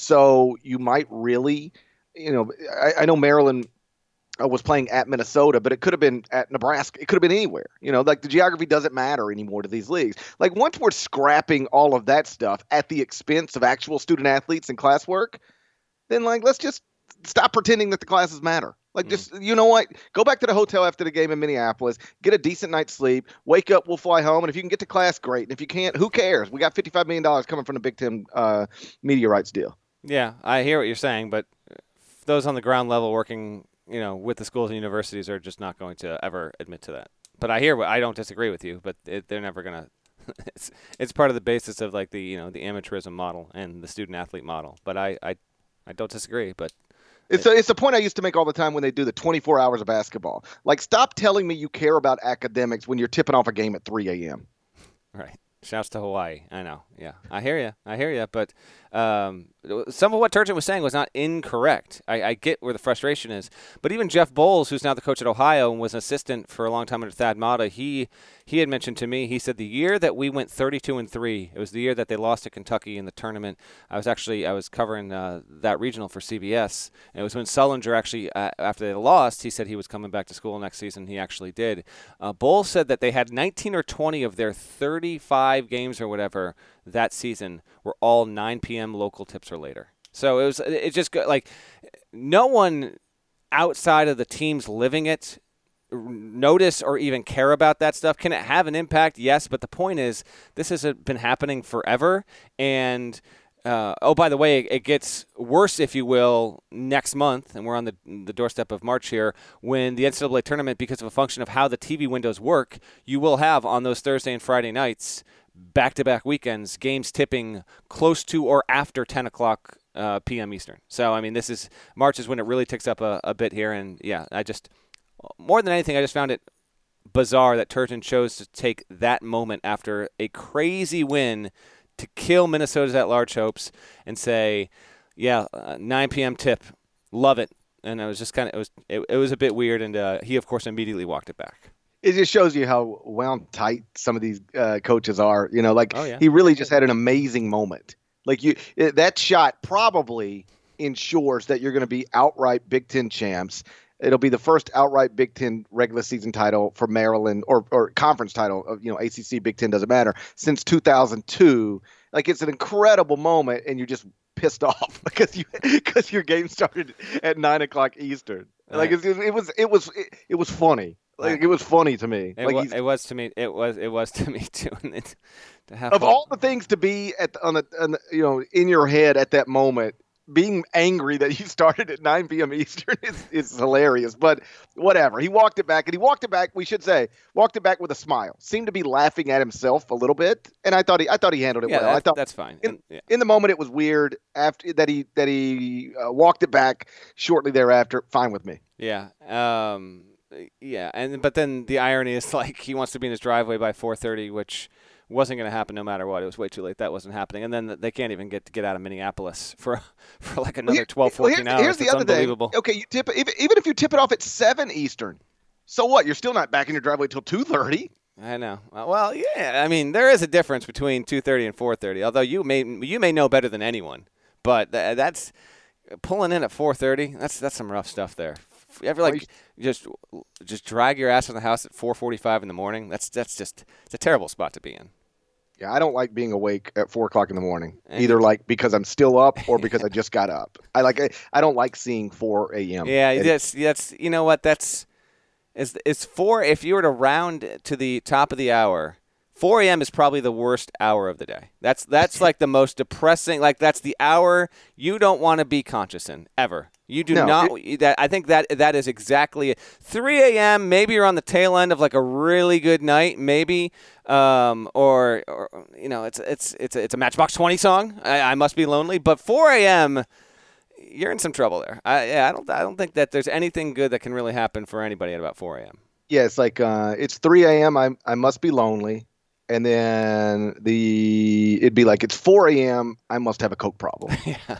Speaker 2: So you might really, you know, I, I know Maryland uh, was playing at Minnesota, but it could have been at Nebraska. It could have been anywhere. You know, like the geography doesn't matter anymore to these leagues. Like once we're scrapping all of that stuff at the expense of actual student athletes and classwork, then like let's just stop pretending that the classes matter. Like, just, you know what? Go back to the hotel after the game in Minneapolis, get a decent night's sleep, wake up, we'll fly home. And if you can get to class, great. And if you can't, who cares? We got fifty-five million dollars coming from the Big Ten uh, media rights deal.
Speaker 3: Yeah, I hear what you're saying, but those on the ground level working, you know, with the schools and universities are just not going to ever admit to that. But I hear, I don't disagree with you, but it, they're never going to. It's it's part of the basis of like the, you know, the amateurism model and the student athlete model. But I, I, I don't disagree, but.
Speaker 2: It's a, it's a point I used to make all the time when they do the twenty-four hours of basketball. Like, stop telling me you care about academics when you're tipping off a game at three a.m.
Speaker 3: Right. Shouts to Hawaii. I know. Yeah. I hear you. I hear you. But um, some of what Turgeon was saying was not incorrect. I, I get where the frustration is. But even Jeff Bowles, who's now the coach at Ohio and was an assistant for a long time under Thad Matta, he he had mentioned to me, he said the year that we went thirty-two and three, it was the year that they lost to Kentucky in the tournament. I was actually, I was covering uh, that regional for C B S. And it was when Sullinger actually, uh, after they lost, he said he was coming back to school next season. He actually did. Uh, Bowles said that they had nineteen or twenty of their thirty-five games or whatever that season were all nine p.m. local tips or later. So it was, it just like no one outside of the teams living it notice or even care about that stuff. Can it have an impact? Yes, but the point is this has been happening forever. And uh, oh, by the way, it, it gets worse, if you will, next month, and we're on the the doorstep of March here, when the N C double A tournament, because of a function of how the T V windows work, you will have on those Thursday and Friday nights, back-to-back weekends, games tipping close to or after ten o'clock uh, p m. Eastern. So, I mean, this is March is when it really ticks up a, a bit here. And, yeah, I just – more than anything, I just found it bizarre that Turgeon chose to take that moment after a crazy win to kill Minnesota's at-large hopes and say, yeah, uh, nine p.m. tip, love it. And I was just kind of – it was it, it was a bit weird, and uh, he, of course, immediately walked it back.
Speaker 2: It just shows you how wound tight some of these uh, coaches are. You know, like
Speaker 3: oh, yeah.
Speaker 2: he really just had an amazing moment. Like you, it, that shot probably ensures that you're going to be outright Big Ten champs. It'll be the first outright Big Ten regular season title for Maryland, or or conference title of, you know, A C C, Big Ten, doesn't matter, since two thousand two. Like, it's an incredible moment, and you're just pissed off because you because your game started at nine o'clock Eastern. Like it, it was it was it, it was funny. Like it was funny to me.
Speaker 3: It,
Speaker 2: like
Speaker 3: was, it was to me. It was it was to me too. And it, to have
Speaker 2: of
Speaker 3: fun.
Speaker 2: all the things to be at the, on, the, on the you know in your head at that moment, being angry that you started at nine p.m. Eastern is, is hilarious. But whatever. He walked it back, and he walked it back. We should say walked it back with a smile. Seemed to be laughing at himself a little bit, and I thought he I thought he handled it
Speaker 3: yeah,
Speaker 2: well.
Speaker 3: That,
Speaker 2: I thought
Speaker 3: that's fine.
Speaker 2: In,
Speaker 3: and, yeah.
Speaker 2: in the moment, it was weird. After that, he that he uh, walked it back shortly thereafter. Fine with me.
Speaker 3: Yeah. Um. Yeah, and but then the irony is, like, he wants to be in his driveway by four thirty, which wasn't going to happen no matter what. It was way too late. That wasn't happening. And then they can't even get to get out of Minneapolis for for like another
Speaker 2: well,
Speaker 3: twelve, fourteen
Speaker 2: well, here's,
Speaker 3: hours.
Speaker 2: Here's the
Speaker 3: It's
Speaker 2: other
Speaker 3: unbelievable.
Speaker 2: thing. Okay, you tip even, even if you tip it off at seven Eastern, so what? You're still not back in your driveway till two thirty.
Speaker 3: I know. Well, yeah. I mean, there is a difference between two thirty and four thirty. Although you may you may know better than anyone, but th- that's pulling in at four thirty. That's that's some rough stuff there. You ever like just just drag your ass in the house at four forty-five in the morning? That's that's just it's a terrible spot to be in.
Speaker 2: Yeah, I don't like being awake at four o'clock in the morning. Either like because I'm still up or because I just got up. I like I, I don't like seeing four a.m.
Speaker 3: Yeah, that's that's you know what that's is it's four. If you were to round to the top of the hour, four a.m. is probably the worst hour of the day. That's that's like the most depressing. Like that's the hour you don't want to be conscious in ever. You do
Speaker 2: no,
Speaker 3: not.
Speaker 2: It,
Speaker 3: that I think that that is exactly it. three a.m. Maybe you're on the tail end of like a really good night, maybe, um, or, or you know, it's it's it's a, it's a Matchbox twenty song. I, I must be lonely. But four a.m. you're in some trouble there. I yeah, I don't I don't think that there's anything good that can really happen for anybody at about four a.m.
Speaker 2: Yeah, it's like uh, it's three a.m. I I must be lonely. And then the it'd be like it's four a.m. I must have a coke problem.
Speaker 3: Yeah.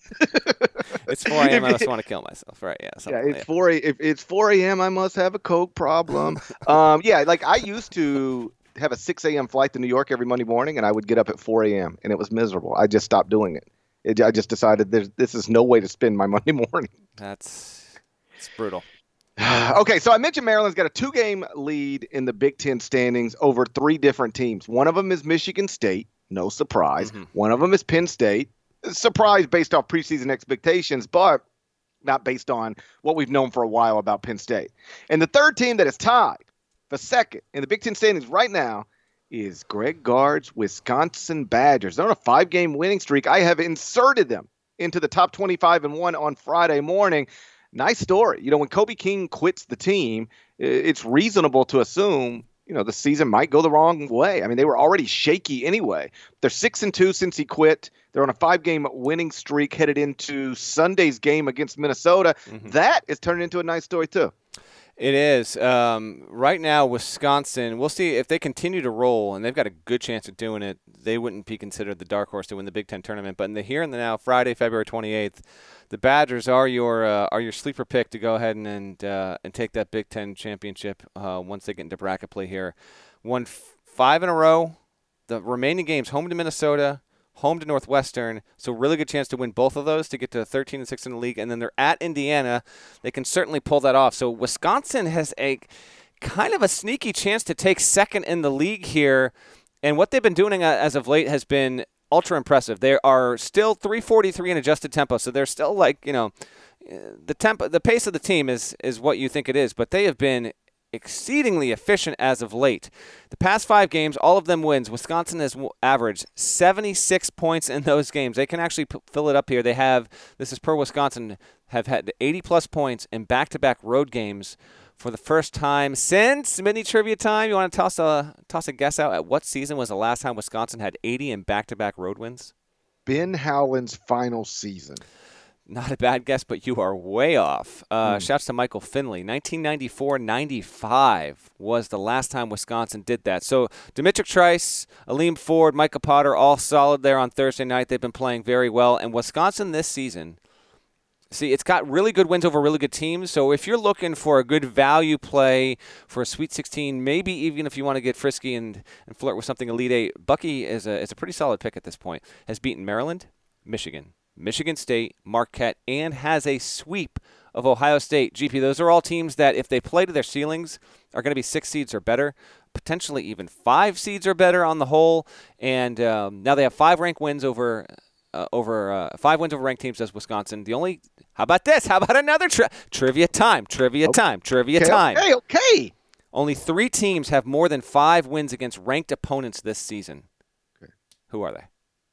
Speaker 3: It's four a.m. I just want to kill myself, right? Yeah.
Speaker 2: Yeah, it's like four. If it's four a.m. I must have a coke problem. um, yeah, like I used to have a six a.m. flight to New York every Monday morning, and I would get up at four a.m. and it was miserable. I just stopped doing it. it I just decided there's this is no way to spend my Monday morning.
Speaker 3: That's it's brutal.
Speaker 2: Okay, so I mentioned Maryland's got a two-game lead in the Big Ten standings over three different teams. One of them is Michigan State, no surprise. Mm-hmm. One of them is Penn State, surprise based off preseason expectations, but not based on what we've known for a while about Penn State. And the third team that is tied for second in the Big Ten standings right now is Greg Gard's Wisconsin Badgers. They're on a five-game winning streak. I have inserted them into the top twenty-five and one on Friday morning. Nice story. You know, when Kobe King quits the team, it's reasonable to assume, you know, the season might go the wrong way. I mean, they were already shaky anyway. They're six and two since he quit. They're on a five-game winning streak headed into Sunday's game against Minnesota. Mm-hmm. That is turning into a nice story, too.
Speaker 3: It is. Um, right now, Wisconsin, we'll see if they continue to roll, and they've got a good chance of doing it. They wouldn't be considered the dark horse to win the Big Ten tournament. But in the here and the now, Friday, February twenty-eighth, the Badgers are your uh, are your sleeper pick to go ahead and and, uh, and take that Big Ten championship uh, once they get into bracket play here. Won f- five in a row. The remaining games, home to Minnesota, home to Northwestern, so really good chance to win both of those to get to thirteen and six in the league, and then they're at Indiana. They can certainly pull that off. So Wisconsin has a kind of a sneaky chance to take second in the league here, and what they've been doing as of late has been ultra impressive. They are still three forty-three in adjusted tempo, so they're still like, you know, the tempo, the pace of the team is is what you think it is, but they have been exceedingly efficient as of late. The past five games, all of them wins. Wisconsin has averaged seventy-six points in those games. They can actually p- fill it up here. They have, this is per Wisconsin, have had eighty-plus points in back-to-back road games for the first time since mini trivia time. You want to toss a toss a guess out at what season was the last time Wisconsin had eighty in back-to-back road wins?
Speaker 2: Ben Howland's final season.
Speaker 3: Not a bad guess, but you are way off. Uh,
Speaker 2: Mm.
Speaker 3: Shouts to Michael Finley. nineteen ninety-four ninety-five was the last time Wisconsin did that. So Demetric Trice, Aleem Ford, Micah Potter, all solid there on Thursday night. They've been playing very well. And Wisconsin this season, see, it's got really good wins over really good teams. So if you're looking for a good value play for a Sweet sixteen, maybe even if you want to get frisky and, and flirt with something Elite Eight, Bucky is a, is a pretty solid pick at this point. Has beaten Maryland, Michigan, Michigan State, Marquette, and has a sweep of Ohio State. G P, those are all teams that, if they play to their ceilings, are going to be six seeds or better, potentially even five seeds or better on the whole. And um, now they have five ranked wins over uh, over uh, five wins over ranked teams as Wisconsin. The only how about this? How about another tri- trivia time? Trivia
Speaker 2: Okay.
Speaker 3: time. Trivia
Speaker 2: Okay,
Speaker 3: time.
Speaker 2: okay, okay.
Speaker 3: Only three teams have more than five wins against ranked opponents this season.
Speaker 2: Okay.
Speaker 3: Who are they?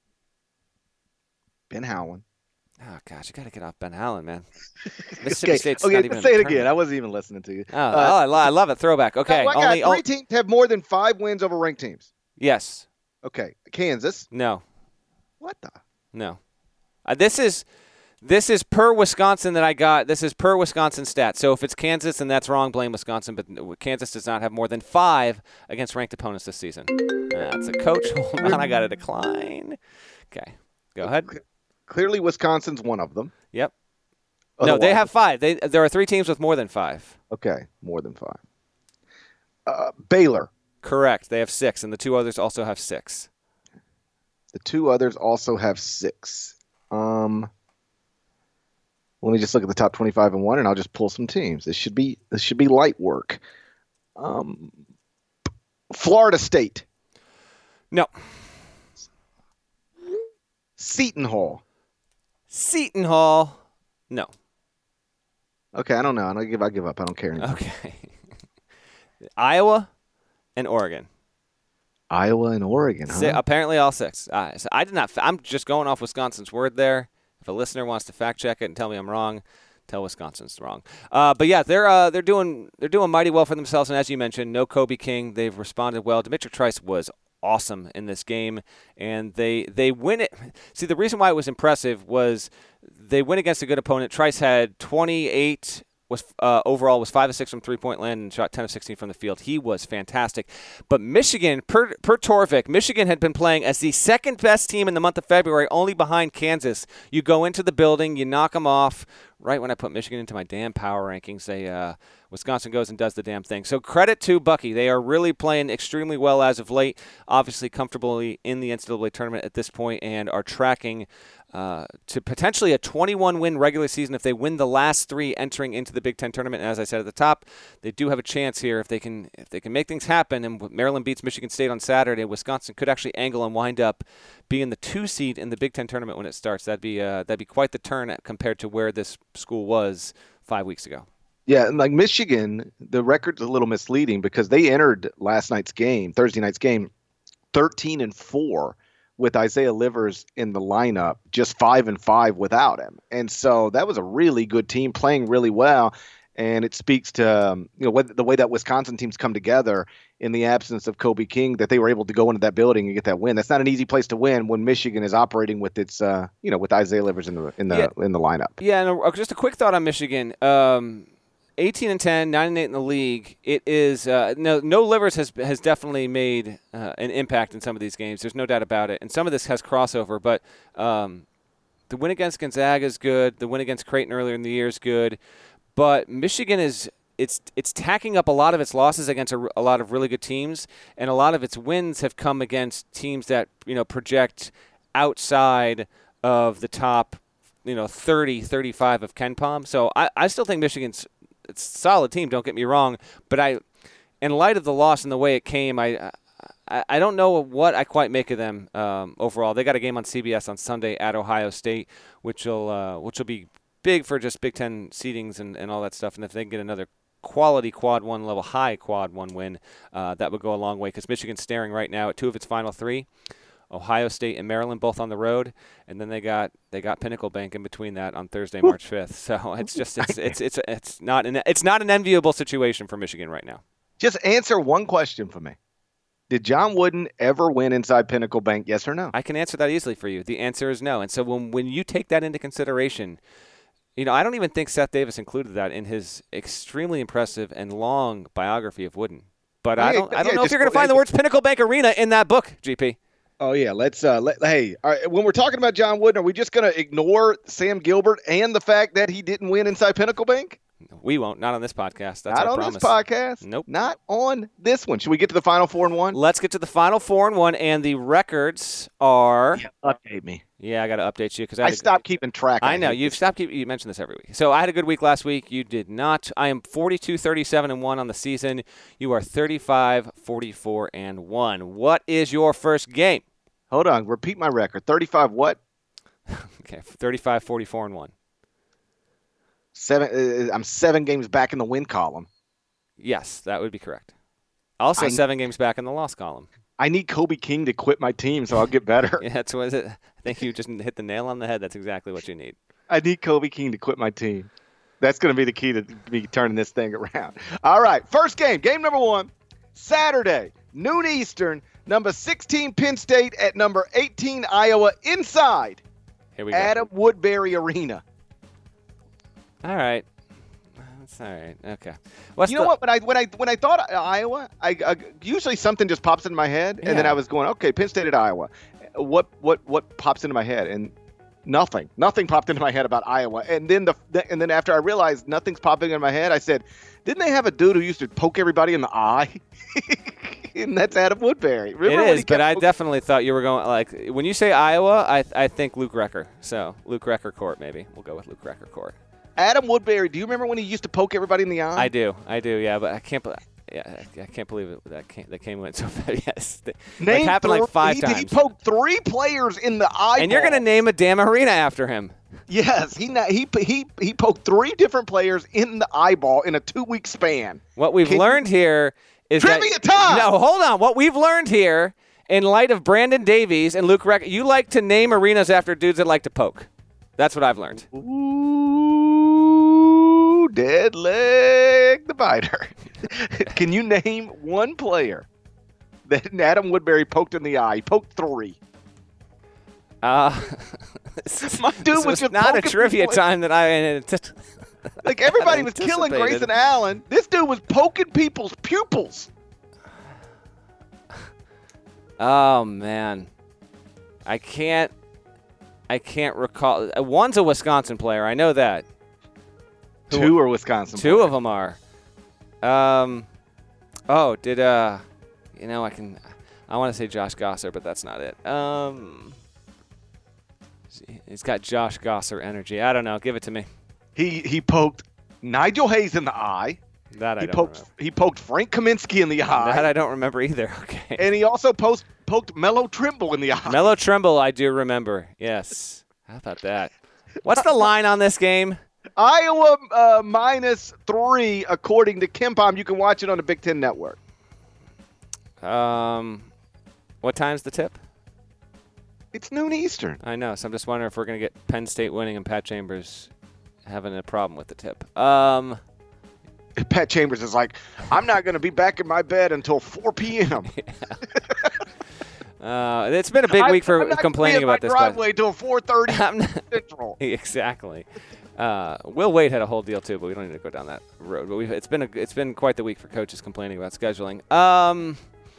Speaker 2: Ben Howland.
Speaker 3: Oh, gosh, you got to get off Ben Howland, man. Mississippi
Speaker 2: Okay,
Speaker 3: State's
Speaker 2: okay
Speaker 3: not even in
Speaker 2: say
Speaker 3: the
Speaker 2: it again.
Speaker 3: tournament.
Speaker 2: I wasn't even listening to you.
Speaker 3: Oh,
Speaker 2: Uh,
Speaker 3: oh, I, lo- I love it. Throwback. Okay.
Speaker 2: no, I got
Speaker 3: only,
Speaker 2: three
Speaker 3: oh,
Speaker 2: teams have more than five wins over ranked teams.
Speaker 3: yes.
Speaker 2: Okay, Kansas.
Speaker 3: No.
Speaker 2: What the?
Speaker 3: No. Uh, this is this is per Wisconsin that I got. This is per Wisconsin stats. So if it's Kansas, then that's wrong. Blame Wisconsin. But Kansas does not have more than five against ranked opponents this season. That's a coach. Hold on. I got to decline. Okay. Go ahead.
Speaker 2: Clearly, Wisconsin's one of them.
Speaker 3: Yep. No, they
Speaker 2: Otherwise-
Speaker 3: have five. They There are three teams with more than five.
Speaker 2: Okay, more than five. Uh, Baylor.
Speaker 3: Correct. They have six, and the two others also have six.
Speaker 2: The two others also have six. Um, let me just look at the top twenty-five and one, and I'll just pull some teams. This should be this should be light work. Um, Florida State.
Speaker 3: No.
Speaker 2: Seton Hall.
Speaker 3: Seton Hall. No.
Speaker 2: Okay, I don't know. I don't give. I give up. I don't care anymore.
Speaker 3: Okay. Iowa and Oregon.
Speaker 2: Iowa and Oregon. Huh?
Speaker 3: Si- apparently all six. Uh, so I did not. F- I'm just going off Wisconsin's word there. If a listener wants to fact check it and tell me I'm wrong, tell Wisconsin's wrong. Uh, but yeah, they're uh, they're doing they're doing mighty well for themselves. And as you mentioned, no Kobe King. They've responded well. Demetric Trice was awesome in this game, and they they win it. See, the reason why it was impressive was they win against a good opponent. Trice had twenty-eight. Was uh, overall was five of six from three-point land and shot ten of sixteen from the field. He was fantastic. But Michigan, per, per Torvik, Michigan had been playing as the second-best team in the month of February, only behind Kansas. You go into the building, you knock them off. Right when I put Michigan into my damn power rankings, they uh, Wisconsin goes and does the damn thing. So credit to Bucky. They are really playing extremely well as of late, obviously comfortably in the N C double A tournament at this point, and are tracking uh, to potentially a twenty-one win regular season if they win the last three entering into the Big Ten tournament. And as I said at the top, they do have a chance here if they can if they can make things happen. And Maryland beats Michigan State on Saturday, Wisconsin could actually angle and wind up being the two seed in the Big Ten tournament when it starts. That'd be uh, that'd be quite the turn compared to where this school was five weeks ago.
Speaker 2: Yeah, and like Michigan, the record's a little misleading because they entered last night's game, Thursday night's game, thirteen and four with Isaiah Livers in the lineup, just five and five without him. And so that was a really good team playing really well. And it speaks to um, you know what, the way that Wisconsin teams come together in the absence of Kobe King, that they were able to go into that building and get that win. That's not an easy place to win when Michigan is operating with its uh, you know with Isaiah Livers in the in the
Speaker 3: Yeah.
Speaker 2: in the lineup.
Speaker 3: Yeah, and a, just a quick thought on Michigan. Um, eighteen and ten, nine and eight in the league. It is uh, no no Livers has has definitely made uh, an impact in some of these games. There's no doubt about it. And some of this has crossover, but um, the win against Gonzaga is good. The win against Creighton earlier in the year is good. But Michigan is it's it's tacking up a lot of its losses against a, a lot of really good teams, and a lot of its wins have come against teams that you know project outside of the top, you know, thirty, thirty-five of KenPom. So I, I still think Michigan's it's a solid team. Don't get me wrong, but I, in light of the loss and the way it came, I. I, I don't know what I quite make of them um, overall. They got a game on C B S on Sunday at Ohio State, which will uh, which will be big for just Big Ten seedings and, and all that stuff. And if they can get another quality quad one level high quad one win, uh, that would go a long way because Michigan's staring right now at two of its final three, Ohio State and Maryland both on the road, and then they got they got Pinnacle Bank in between that on Thursday, March fifth. So it's just it's it's it's it's not an it's not an enviable situation for Michigan right now.
Speaker 2: Just answer one question for me. Did John Wooden ever win inside Pinnacle Bank, yes or no?
Speaker 3: I can answer that easily for you. The answer is no. And so when when you take that into consideration, you know, I don't even think Seth Davis included that in his extremely impressive and long biography of Wooden. But I don't I don't
Speaker 2: yeah,
Speaker 3: know if
Speaker 2: just-
Speaker 3: you're going to find the words Pinnacle Bank Arena in that book, G P.
Speaker 2: Oh, yeah. Let's, uh, let, hey, all right, when we're talking about John Wooden, are we just going to ignore Sam Gilbert and the fact that he didn't win inside Pinnacle Bank?
Speaker 3: We won't. Not on this podcast. That's
Speaker 2: Not
Speaker 3: our
Speaker 2: on
Speaker 3: promise.
Speaker 2: this podcast.
Speaker 3: Nope.
Speaker 2: Not on this one. Should we get to the final four and one?
Speaker 3: Let's get to the final four and one, and the records are.
Speaker 2: Yeah, update me.
Speaker 3: Yeah, I got to update you because I,
Speaker 2: I
Speaker 3: had a-
Speaker 2: stopped keeping track.
Speaker 3: I know
Speaker 2: hate
Speaker 3: you've
Speaker 2: this.
Speaker 3: stopped. Keep, you mentioned this every week. So I had a good week last week. You did not. I am forty-two, thirty-seven, and one on the season. You are thirty-five, forty-four, and one. What is your first game?
Speaker 2: Hold on. Repeat my record. thirty-five what?
Speaker 3: Okay, thirty-five, forty-four, and one.
Speaker 2: Seven. Uh, I'm seven games back in the win column.
Speaker 3: Yes, that would be correct. Also,
Speaker 2: I-
Speaker 3: seven games back in the loss column.
Speaker 2: I need Kobe King to quit my team so I'll get better.
Speaker 3: Yeah, that's what it. I think you just hit the nail on the head. That's exactly what you need.
Speaker 2: I need Kobe King to quit my team. That's going to be the key to me turning this thing around. All right, first game, game number one, Saturday, noon Eastern, number sixteen Penn State at number eighteen Iowa inside
Speaker 3: Here we go.
Speaker 2: Adam Woodbury Arena.
Speaker 3: All right. That's all right. Okay. What's
Speaker 2: You know
Speaker 3: the-
Speaker 2: what? When I when I when I thought Iowa, I, I usually something just pops into my head, and then
Speaker 3: Yeah.
Speaker 2: I was going, okay, Penn State at Iowa. What what what pops into my head? And nothing, nothing popped into my head about Iowa. And then the and then after I realized nothing's popping in my head, I said, didn't they have a dude who used to poke everybody in the eye? And that's Adam Woodbury. Remember
Speaker 3: It
Speaker 2: when
Speaker 3: is,
Speaker 2: he
Speaker 3: but
Speaker 2: kept
Speaker 3: I
Speaker 2: poking-
Speaker 3: definitely thought you were going like when you say Iowa, I I think Luke Recker. So Luke Recker Court, maybe we'll go with Luke Recker Court.
Speaker 2: Adam Woodbury. Do you remember when he used to poke everybody in the eye?
Speaker 3: I do, I do, yeah, but I can't. be- Yeah, I can't believe it. That came, that came in so fast. Yes, it
Speaker 2: Name
Speaker 3: happened like
Speaker 2: three-
Speaker 3: five
Speaker 2: he,
Speaker 3: times.
Speaker 2: He poked three players in the eye.
Speaker 3: and you're gonna name a damn arena after him.
Speaker 2: Yes, he na- he he he poked three different players in the eyeball in a two week span.
Speaker 3: What we've
Speaker 2: Can you-
Speaker 3: learned here is
Speaker 2: Trivia
Speaker 3: that
Speaker 2: time!
Speaker 3: no, hold on. What we've learned here, in light of Brandon Davies and Luke Recker, you like to name arenas after dudes that like to poke. That's what I've learned.
Speaker 2: Ooh, dead leg the biter. Can you name one player that Adam Woodbury poked in the eye? He poked three.
Speaker 3: Uh,
Speaker 2: My dude
Speaker 3: this
Speaker 2: was just
Speaker 3: not a
Speaker 2: poking
Speaker 3: trivia
Speaker 2: people.
Speaker 3: time that I.
Speaker 2: Like everybody was killing
Speaker 3: anticipated.
Speaker 2: Grayson Allen. This dude was poking people's pupils.
Speaker 3: Oh man, I can't. I can't recall. uh, One's a Wisconsin player. I know that. Who-
Speaker 2: Two are Wisconsin.
Speaker 3: Two
Speaker 2: players.
Speaker 3: of them are. Um. Oh, did uh, you know I can. I want to say Josh Gosser, but that's not it. Um. He's got Josh Gosser energy. I don't know. Give it to me.
Speaker 2: He he poked Nigel Hayes in the eye.
Speaker 3: That I
Speaker 2: He
Speaker 3: don't
Speaker 2: poked
Speaker 3: remember.
Speaker 2: he poked Frank Kaminsky in the eye.
Speaker 3: That I don't remember either. Okay.
Speaker 2: And he also post, poked Mello Trimble in the eye.
Speaker 3: Mello Tremble, I do remember. Yes. How about that? What's the line on this game?
Speaker 2: Iowa uh, minus three, according to KenPom. You can watch it on the Big Ten Network.
Speaker 3: Um, what time's the tip?
Speaker 2: It's noon Eastern.
Speaker 3: I know, so I'm just wondering if we're going to get Penn State winning and Pat Chambers having a problem with the tip. Um,
Speaker 2: Pat Chambers is like, I'm not going to be back in my bed until four p.m.
Speaker 3: uh, it's been a big week for
Speaker 2: I'm not
Speaker 3: complaining
Speaker 2: gonna
Speaker 3: about
Speaker 2: be
Speaker 3: this.
Speaker 2: in my
Speaker 3: But
Speaker 2: driveway till four thirty
Speaker 3: I'm not-
Speaker 2: Central.
Speaker 3: exactly. Uh, Will Wade had a whole deal too, but we don't need to go down that road. But we've, it's been a, it's been quite the week for coaches complaining about scheduling. Um,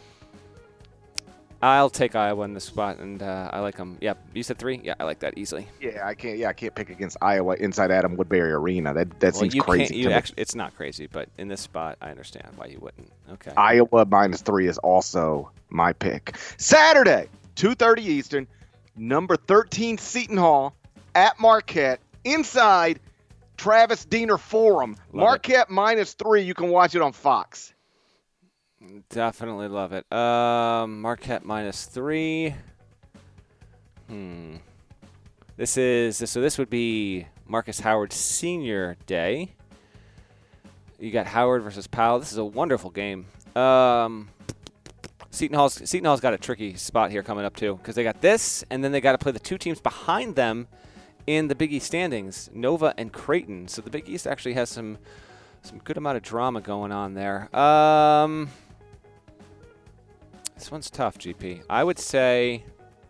Speaker 3: I'll take Iowa in this spot, and uh, I like them. Yeah, you said three. Yeah, I like that easily.
Speaker 2: Yeah, I can't. Yeah, I can't pick against Iowa inside Adam Woodbury Arena. That that
Speaker 3: Well,
Speaker 2: seems
Speaker 3: you
Speaker 2: crazy.
Speaker 3: can't. You
Speaker 2: to me.
Speaker 3: actually, it's not crazy, but in this spot, I understand why you wouldn't. Okay.
Speaker 2: Iowa minus three is also my pick. Saturday, two thirty Eastern, number thirteen Seton Hall at Marquette inside Travis Diener Forum.
Speaker 3: Love it.
Speaker 2: Marquette minus three. You can watch it on Fox.
Speaker 3: Definitely love it. Um, Marquette minus three. Hmm. This is so. This would be Marcus Howard's senior day. You got Howard versus Powell. This is a wonderful game. Um, Seton Hall's Seton Hall's got a tricky spot here coming up too, because they got this, and then they got to play the two teams behind them in the Big East standings, Nova and Creighton. So the Big East actually has some some good amount of drama going on there. Um. This one's tough, G P. I would say.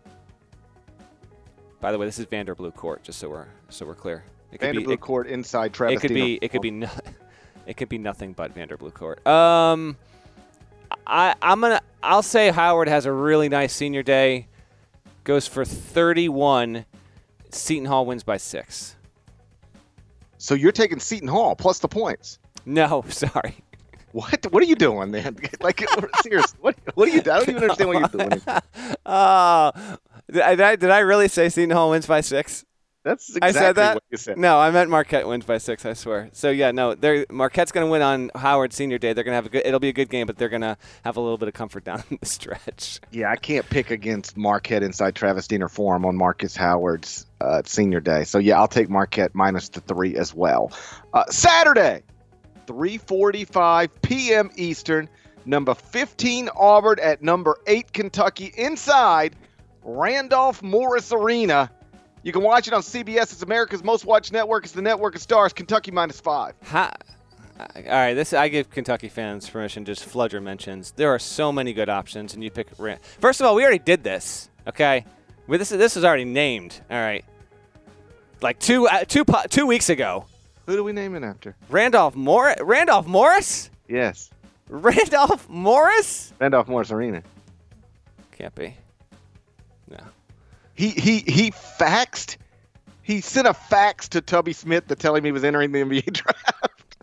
Speaker 3: By the way, this is Vanderblue Court, just so we're so we're clear.
Speaker 2: It could Vanderblue be, it, Court inside Travis.
Speaker 3: It could be. It could be. No, it could be nothing but Vanderblue Court. Um, I I'm gonna. I'll say Howard has a really nice senior day. Goes for thirty-one. Seton Hall wins by six.
Speaker 2: So you're taking Seton Hall plus the points?
Speaker 3: No, sorry.
Speaker 2: What? What are you doing, man? Like, seriously, what? What are you? I don't even understand what you're doing.
Speaker 3: Oh. Did I, did I really say Seton Hall wins by six?
Speaker 2: That's exactly
Speaker 3: I said that?
Speaker 2: what you said.
Speaker 3: No, I meant Marquette wins by six, I swear. So, yeah, no, Marquette's going to win on Howard Senior Day. They're going to have a good – it'll be a good game, but they're going to have a little bit of comfort down the stretch.
Speaker 2: Yeah, I can't pick against Marquette inside Travis Diener Forum on Marcus Howard's uh, Senior Day. So, yeah, I'll take Marquette minus the three as well. Uh, Saturday, three forty-five p.m. Eastern, number fifteen Auburn at number eight Kentucky inside – Randolph Morris Arena. You can watch it on C B S. It's America's most watched network. It's the network of stars. Kentucky minus five.
Speaker 3: Ha. All right, this I give Kentucky fans permission to just flood your mentions. There are so many good options, and you pick. First of all, we already did this. Okay, we, this is this is already named. All right, like two uh, two two weeks ago.
Speaker 2: Who do we name it after?
Speaker 3: Randolph Morris. Randolph Morris.
Speaker 2: Yes.
Speaker 3: Randolph Morris.
Speaker 2: Randolph Morris Arena.
Speaker 3: Can't be. No.
Speaker 2: He he he faxed. He sent a fax to Tubby Smith to tell him he was entering the N B A draft.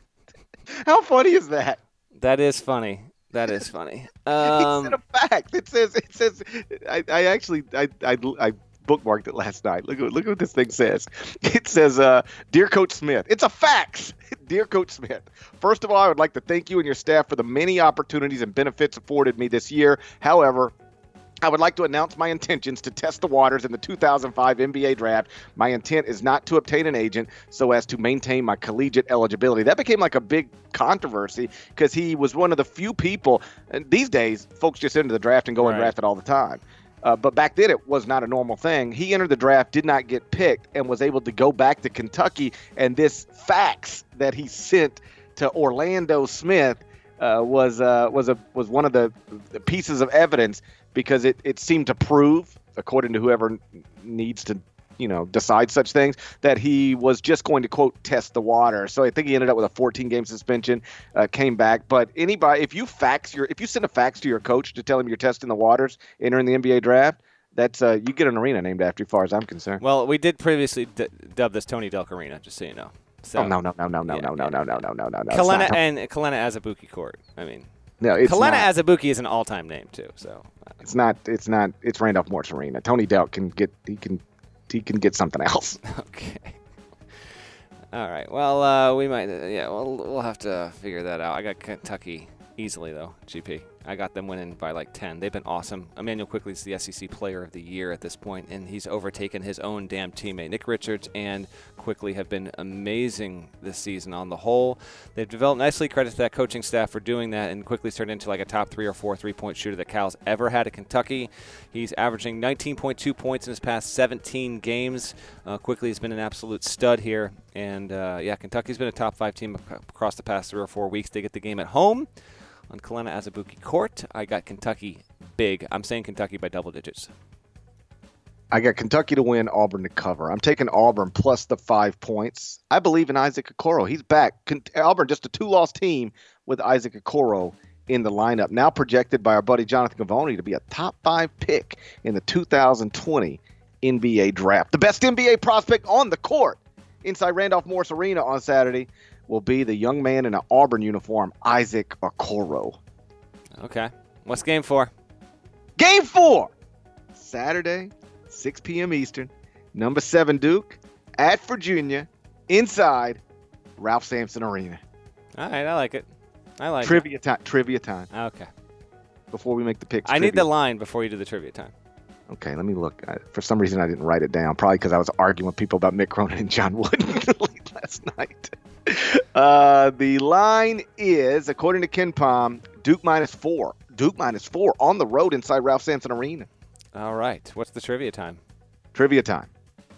Speaker 2: How funny is that?
Speaker 3: That is funny. That is funny.
Speaker 2: he
Speaker 3: Um,
Speaker 2: sent a fax. It says it says. I, I actually I, I I bookmarked it last night. Look at look at what this thing says. It says, uh, "Dear Coach Smith." It's a fax. Dear Coach Smith. First of all, I would like to thank you and your staff for the many opportunities and benefits afforded me this year. However, I would like to announce my intentions to test the waters in the two thousand five N B A draft. My intent is not to obtain an agent so as to maintain my collegiate eligibility. That became like a big controversy because he was one of the few people. And these days, folks just enter the draft and go
Speaker 3: right.
Speaker 2: and draft it all the time. Uh, but back then, it was not a normal thing. He entered the draft, did not get picked, and was able to go back to Kentucky. And this fax that he sent to Orlando Smith uh, was uh, was a was one of the, the pieces of evidence. Because it, it seemed to prove, according to whoever needs to, you know, decide such things, that he was just going to, quote, test the water. So I think he ended up with a fourteen-game suspension, uh, came back. But anybody, if you fax your, if you send a fax to your coach to tell him you're testing the waters, entering the N B A draft, that's uh, you get an arena named after you, as far as I'm concerned.
Speaker 3: Well, we did previously d- dub this Tony Delk Arena, just so you know. So,
Speaker 2: oh no no no no no yeah, no no no no no no no no.
Speaker 3: Kalena and Kalena Azubuike Court. I mean.
Speaker 2: No, it's
Speaker 3: Kalena
Speaker 2: not.
Speaker 3: Azubuike is an all-time name too. So
Speaker 2: it's not. It's not. It's Randolph Morris Arena. Tony Delk can get. He can. He can get something else.
Speaker 3: Okay. All right. Well, uh, we might. Uh, yeah. We'll we'll have to figure that out. I got Kentucky easily though. G P. I got them winning by like ten. They've been awesome. Emmanuel Quickley is the S E C Player of the Year at this point, and he's overtaken his own damn teammate. Nick Richards and Quickley have been amazing this season on the whole. They've developed nicely. Credit to that coaching staff for doing that, and Quickley's turned into like a top three or four three-point shooter that Cal's ever had at Kentucky. He's averaging nineteen point two points in his past seventeen games. Uh, Quickley has been an absolute stud here, and uh, yeah, Kentucky's been a top five team across the past three or four weeks. They get the game at home on Kalena Azubuike Court. I got Kentucky big. I'm saying Kentucky by double digits.
Speaker 2: I got Kentucky to win, Auburn to cover. I'm taking Auburn plus the five points. I believe in Isaac Okoro. He's back. Auburn, just a two-loss team with Isaac Okoro in the lineup. Now projected by our buddy Jonathan Gavoni to be a top five pick in the two thousand twenty N B A draft. The best N B A prospect on the court inside Randolph Morris Arena on Saturday will be the young man in an Auburn uniform, Isaac Okoro.
Speaker 3: Okay. What's game four?
Speaker 2: Game four! Saturday, six p.m. Eastern. Number seven Duke at Virginia inside Ralph Sampson Arena.
Speaker 3: All right, I like it. I like
Speaker 2: trivia
Speaker 3: it.
Speaker 2: time. Trivia time.
Speaker 3: Okay.
Speaker 2: Before we make the picks.
Speaker 3: I
Speaker 2: trivia.
Speaker 3: need the line before you do the trivia time.
Speaker 2: Okay, let me look. I, for some reason, I didn't write it down. Probably because I was arguing with people about Mick Cronin and John Wooden late last night. Uh, the line is, according to KenPom, Duke minus four. Duke minus four on the road inside Ralph Sampson Arena.
Speaker 3: All right. What's the trivia time?
Speaker 2: Trivia time.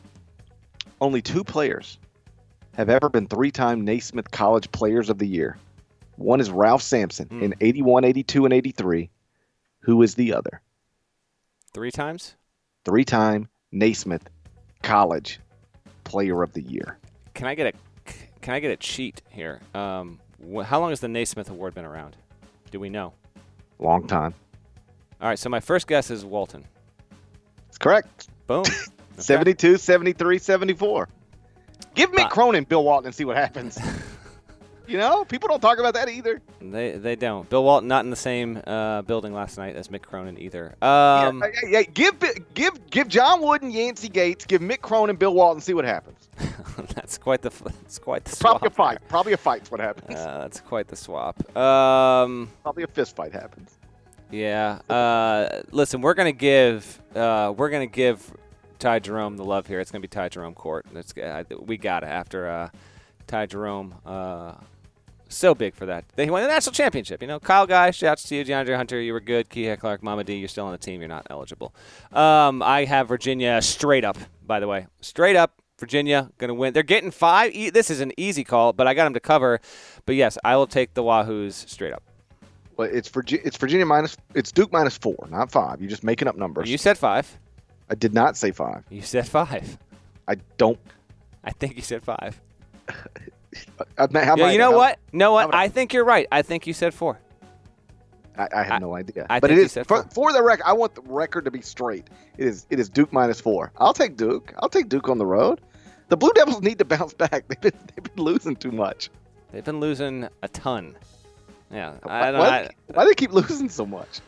Speaker 2: Only two players have ever been three-time Naismith College Players of the Year. One is Ralph Sampson mm. in eighty-one, eighty-two, and eighty-three. Who is the other?
Speaker 3: Three times?
Speaker 2: Three-time Naismith College Player of the Year.
Speaker 3: Can I get a Can I get a cheat here? Um, wh- how long has the Naismith Award been around? Do we know?
Speaker 2: Long time.
Speaker 3: All right, so my first guess is Walton.
Speaker 2: It's correct.
Speaker 3: Boom. Okay.
Speaker 2: seventy-two, seventy-three, seventy-four. Give Mick
Speaker 3: Uh,
Speaker 2: Cronin Bill Walton and see what happens. You know, people don't talk about that either.
Speaker 3: They they don't. Bill Walton not in the same uh, building last night as Mick Cronin either. Um,
Speaker 2: yeah, yeah, yeah, give give give John Wood and Yancey Gates, give Mick Cronin Bill Walton, see what happens.
Speaker 3: that's quite the that's quite the swap.
Speaker 2: Probably a fight. Probably a fight's what happens.
Speaker 3: Uh, that's quite the swap. Um,
Speaker 2: Probably a fist fight happens.
Speaker 3: Yeah. Uh, listen, we're gonna give uh, we're gonna give Ty Jerome the love here. It's gonna be Ty Jerome court. That's uh, we got it after uh, Ty Jerome. Uh, so big for that. They won the national championship. You know, Kyle Guy, shouts to you, DeAndre Hunter. You were good. Kihei Clark, Mama D. You're still on the team. You're not eligible. Um, I have Virginia straight up. By the way, straight up. Virginia gonna win. They're getting five. This is an easy call, but I got them to cover. But yes, I will take the Wahoos straight up.
Speaker 2: Well, it's Virginia. It's Virginia minus. It's Duke minus four, not five. You're just making up numbers.
Speaker 3: You said five.
Speaker 2: I did not say five.
Speaker 3: You said five.
Speaker 2: I don't.
Speaker 3: I think you said five.
Speaker 2: Uh, how
Speaker 3: yeah,
Speaker 2: many-
Speaker 3: you know
Speaker 2: how-
Speaker 3: what? know what?
Speaker 2: many-
Speaker 3: I think you're right. I think you said four.
Speaker 2: I, I have
Speaker 3: I-
Speaker 2: no idea.
Speaker 3: I
Speaker 2: but
Speaker 3: think
Speaker 2: it
Speaker 3: you
Speaker 2: is
Speaker 3: said
Speaker 2: for,
Speaker 3: four.
Speaker 2: for the record. I want the record to be straight. It is. It is Duke minus four. I'll take Duke. I'll take Duke on the road. The Blue Devils need to bounce back. They've been they've been losing too much.
Speaker 3: They've been losing a ton. Yeah,
Speaker 2: Why,
Speaker 3: I don't.
Speaker 2: why,
Speaker 3: I,
Speaker 2: why do they keep losing so much?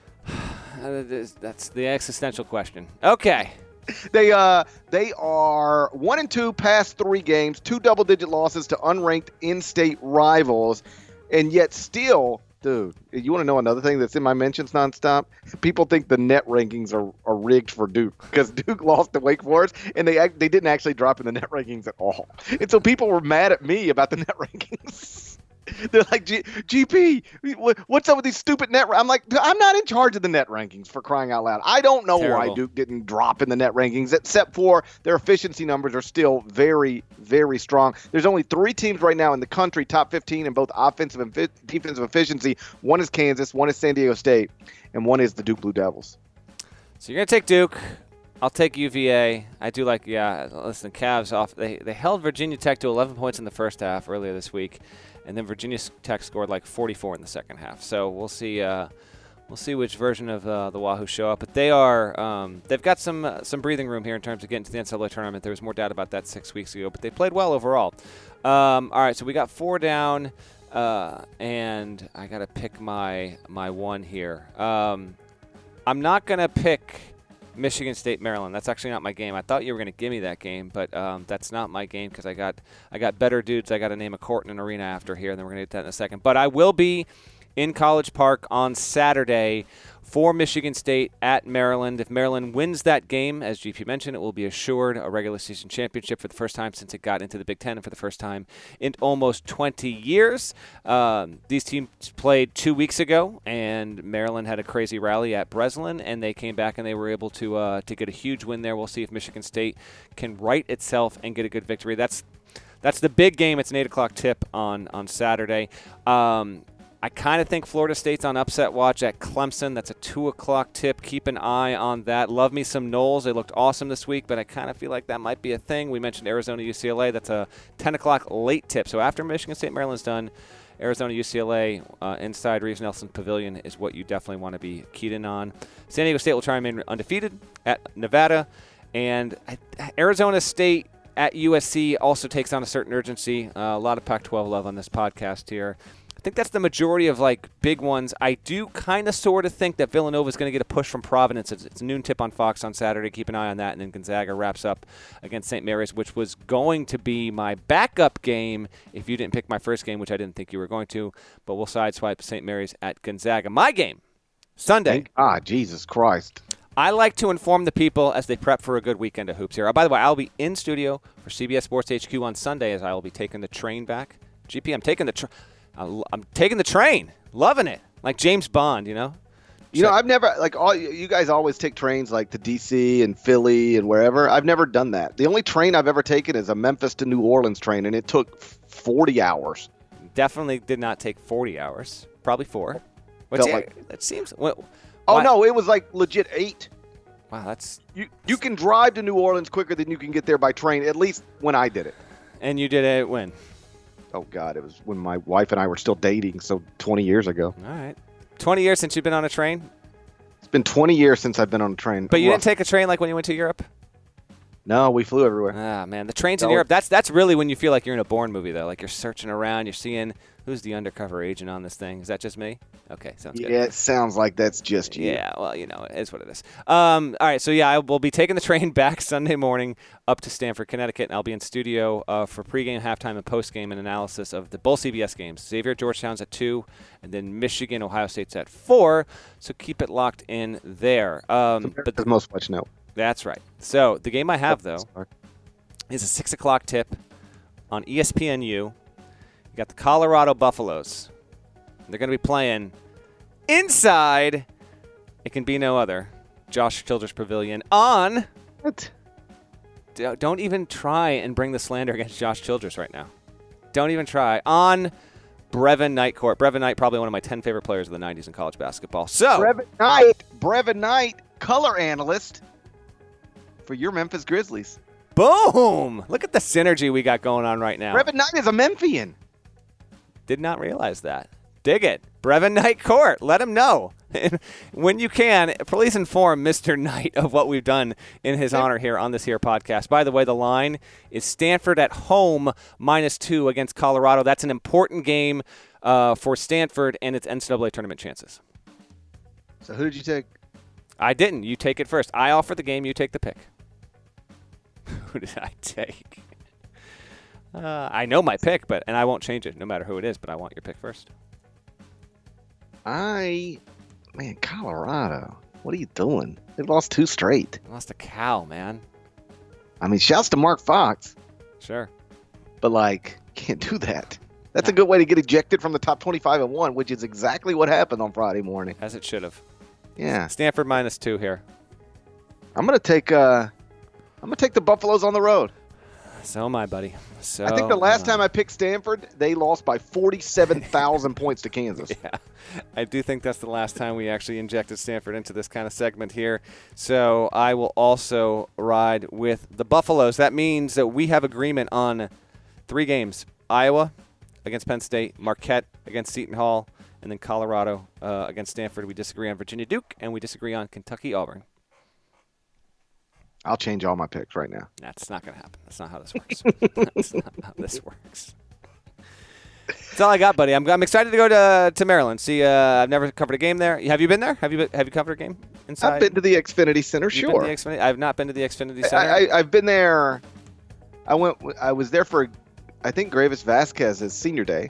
Speaker 3: uh, that's the existential question. Okay.
Speaker 2: They uh they are one and two past three games, two double digit losses to unranked in-state rivals, and yet still, dude. You want to know another thing that's in my mentions nonstop? People think the net rankings are, are rigged for Duke because Duke lost to Wake Forest, and they act- they didn't actually drop in the net rankings at all. And so people were mad at me about the net rankings. They're like, G- GP, what's up with these stupid net? Ra-? I'm like, I'm not in charge of the net rankings, for crying out loud. I don't know
Speaker 3: Terrible.
Speaker 2: why Duke didn't drop in the net rankings, except for their efficiency numbers are still very, very strong. There's only three teams right now in the country, top fifteen in both offensive and fi- defensive efficiency. One is Kansas, one is San Diego State, and one is the Duke Blue Devils.
Speaker 3: So you're gonna take Duke. I'll take U V A. I do like, yeah. Listen, Cavs off. They they held Virginia Tech to eleven points in the first half earlier this week, and then Virginia Tech scored like forty-four in the second half. So we'll see. Uh, we'll see which version of uh, the Wahoo show up. But they are. Um, they've got some uh, some breathing room here in terms of getting to the N C double A tournament. There was more doubt about that six weeks ago, but they played well overall. Um, all right, so we got four down, uh, and I got to pick my my one here. Um, I'm not gonna pick Michigan State, Maryland. That's actually not my game. I thought you were going to give me that game, but um, that's not my game because I got I got better dudes. I got to name a court and an arena after here, and then we're going to get that in a second. But I will be in College Park on Saturday for Michigan State at Maryland. If Maryland wins that game, as G P mentioned, it will be assured a regular season championship for the first time since it got into the Big Ten and for the first time in almost twenty years. Um, these teams played two weeks ago, and Maryland had a crazy rally at Breslin, and they came back and they were able to uh, to get a huge win there. We'll see if Michigan State can right itself and get a good victory. That's that's the big game. It's an eight o'clock tip on, on Saturday. Um, I kind of think Florida State's on upset watch at Clemson. That's a two o'clock tip. Keep an eye on that. Love me some Knowles. They looked awesome this week, but I kind of feel like that might be a thing. We mentioned Arizona U C L A. That's a ten o'clock late tip. So after Michigan State Maryland's done, Arizona U C L A uh, inside Reeves Nelson Pavilion is what you definitely want to be keyed in on. San Diego State will try and remain undefeated at Nevada. And Arizona State at U S C also takes on a certain urgency. Uh, a lot of Pac twelve love on this podcast here. I think that's the majority of like big ones. I do kind of sort of think that Villanova is going to get a push from Providence. It's, it's a noon tip on Fox on Saturday. Keep an eye on that. And then Gonzaga wraps up against Saint Mary's, which was going to be my backup game if you didn't pick my first game, which I didn't think you were going to. But we'll sideswipe Saint Mary's at Gonzaga. My game, Sunday.
Speaker 2: Ah, Jesus Christ.
Speaker 3: I like to inform the people as they prep for a good weekend of hoops here. Oh, by the way, I'll be in studio for C B S Sports H Q on Sunday as I will be taking the train back. G P, I'm taking the train. I'm taking the train, loving it, like James Bond, you know.
Speaker 2: You know, I've never like all you guys always take trains like to D C and Philly and wherever. I've never done that. The only train I've ever taken is a Memphis to New Orleans train, and it took forty hours.
Speaker 3: Definitely did not take forty hours. Probably four. Which
Speaker 2: Felt
Speaker 3: it,
Speaker 2: like-
Speaker 3: it seems. What,
Speaker 2: Oh, Oh,
Speaker 3: What?
Speaker 2: no, it was like legit eight.
Speaker 3: Wow, that's
Speaker 2: You you can drive to New Orleans quicker than you can get there by train, at least when I did it.
Speaker 3: and you did it when?
Speaker 2: Oh, God, it was when my wife and I were still dating, so twenty years ago.
Speaker 3: All right, twenty years since you've been on a train,
Speaker 2: It's been twenty years since I've been on a train.
Speaker 3: but you
Speaker 2: Rough.
Speaker 3: didn't take a train like when you went to Europe.
Speaker 2: No, we flew everywhere.
Speaker 3: Ah, man, the trains in
Speaker 2: No.
Speaker 3: Europe. That's that's really when you feel like you're in a Bourne movie, though. Like you're searching around, you're seeing who's the undercover agent on this thing. Is that just me? Okay, sounds good.
Speaker 2: Yeah, it sounds like that's just you.
Speaker 3: Yeah, well, you know, it is what it is. Um, all right, so yeah, I will be taking the train back Sunday morning up to Stamford, Connecticut, and I'll be in studio uh, for pregame, halftime, and postgame and analysis of the both C B S games. Xavier Georgetown's at two, and then Michigan, Ohio State's at four. So keep it locked in there. Um, but
Speaker 2: the most watch now.
Speaker 3: That's right. So the game I have though is a six o'clock tip on E S P N U. You got the Colorado Buffaloes. They're going to be playing inside. It can be no other. Josh Childress Pavilion on.
Speaker 2: What?
Speaker 3: Don't even try and bring the slander against Josh Childress right now. Don't even try. On Brevin Knight court. Brevin Knight, probably one of my ten favorite players of the nineties in college basketball. So
Speaker 2: Brevin Knight, Brevin Knight, color analyst for your Memphis Grizzlies.
Speaker 3: boom! Look at the synergy we got going on right now.
Speaker 2: Brevin Knight is a Memphian.
Speaker 3: Did not realize that. Dig it. Brevin Knight Court. Let him know. When you can, please inform Mister Knight of what we've done in his honor here on this here podcast. By the way, the line is Stanford at home minus two against Colorado. That's an important game uh, for Stanford and its N C double A tournament chances.
Speaker 2: So who did you take?
Speaker 3: I didn't. You take it first. I offer the game. You take the pick. Who did I take? Uh, I know my pick, but and I won't change it no matter who it is, but I want your pick first.
Speaker 2: I, man, Colorado. What are you doing? They lost two straight.
Speaker 3: I lost a cow, man.
Speaker 2: I mean, shouts to Mark Fox,
Speaker 3: Sure.
Speaker 2: but like, can't do that. That's a good way to get ejected from the top twenty-five and one, which is exactly what happened on Friday morning.
Speaker 3: As it should have.
Speaker 2: Yeah,
Speaker 3: Stanford minus two here.
Speaker 2: I'm gonna take. Uh, I'm gonna take the Buffaloes on the road.
Speaker 3: So am I, buddy. So
Speaker 2: I think the last
Speaker 3: am
Speaker 2: time I picked Stanford, they lost by forty-seven thousand points to Kansas.
Speaker 3: Yeah, I do think that's the last time we actually injected Stanford into this kind of segment here. So I will also ride with the Buffaloes. That means that we have agreement on three games: Iowa against Penn State, Marquette against Seton Hall, and then Colorado uh, against Stanford. We disagree on Virginia Duke, and we disagree on Kentucky Auburn.
Speaker 2: I'll change all my picks right now.
Speaker 3: That's not going to happen. That's not how this works. That's not how this works. That's all I got, buddy. I'm, I'm excited to go to to Maryland. See, uh, I've never covered a game there. Have you been there? Have you been, have you covered a game inside?
Speaker 2: I've been to the Xfinity Center,
Speaker 3: You've
Speaker 2: sure.
Speaker 3: been to the Xfinity? I've not been to the Xfinity Center.
Speaker 2: I, I, I've been there. I went. I was there for, I think, Gravis Vasquez's senior day.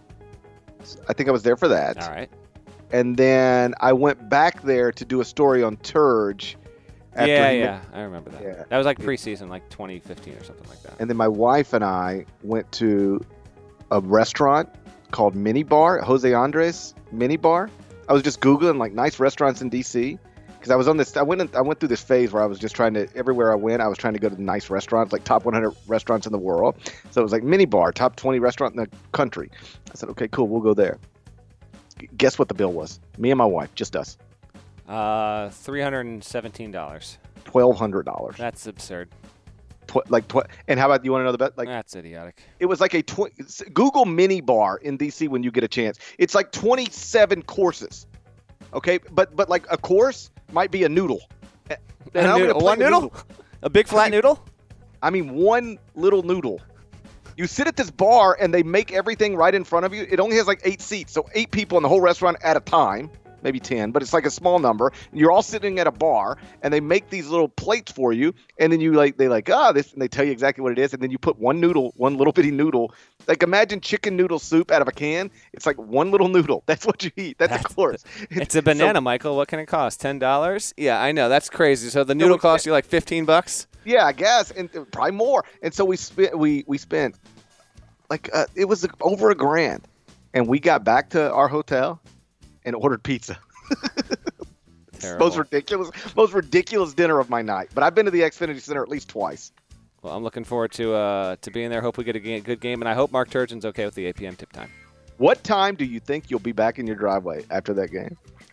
Speaker 2: I think I was there for that.
Speaker 3: all right.
Speaker 2: And then I went back there to do a story on Turge. After
Speaker 3: Yeah,
Speaker 2: he
Speaker 3: yeah.
Speaker 2: went-
Speaker 3: I remember that.
Speaker 2: Yeah.
Speaker 3: That was like preseason, like twenty fifteen or something like that.
Speaker 2: And then my wife and I went to a restaurant called Mini Bar, Jose Andres Mini Bar. I was just Googling like nice restaurants in D C because I was on this. I went. In, I went through this phase where I was just trying to everywhere I went, I was trying to go to nice restaurants, like top one hundred restaurants in the world. So it was like Mini Bar, top twenty restaurant in the country. I said, okay, cool, we'll go there. G- Guess what the bill was? Me and my wife, just us,
Speaker 3: Uh, three hundred and seventeen dollars.
Speaker 2: twelve hundred dollars.
Speaker 3: That's absurd.
Speaker 2: Tw- like tw- and how about you want to know the bet? Like
Speaker 3: That's idiotic.
Speaker 2: it was like a tw- Google Mini Bar in D C when you get a chance. It's like twenty-seven courses. Okay, but but like a course might be a noodle. And
Speaker 3: A
Speaker 2: I'm gonna
Speaker 3: noodle-
Speaker 2: play
Speaker 3: one
Speaker 2: the
Speaker 3: noodle? A big flat noodle?
Speaker 2: I mean, one little noodle. You sit at this bar and they make everything right in front of you. It only has like eight seats, so eight people in the whole restaurant at a time, maybe ten, but it's like a small number. And you're all sitting at a bar, and they make these little plates for you, and then you like they like ah this, and they tell you exactly what it is, and then you put one noodle, one little bitty noodle. Like imagine chicken noodle soup out of a can. It's like one little noodle. That's what you eat. That's,
Speaker 3: That's
Speaker 2: a course.
Speaker 3: It's a banana,
Speaker 2: So,
Speaker 3: Michael. What can it cost? Ten dollars? Yeah, I know. That's crazy. So the noodle
Speaker 2: we
Speaker 3: costs
Speaker 2: spent-
Speaker 3: you like fifteen bucks?
Speaker 2: yeah, I guess, and uh, probably more. And so we spent we we spent like uh, it was over a grand, and we got back to our hotel and ordered pizza.
Speaker 3: Terrible.
Speaker 2: Most ridiculous, most ridiculous dinner of my night. But I've been to the Xfinity Center at least twice.
Speaker 3: Well, I'm looking forward to uh, to being there. Hope we get a ga- good game, and I hope Mark Turgeon's okay with the eight p.m. tip time.
Speaker 2: What time do you think you'll be back in your driveway after that game?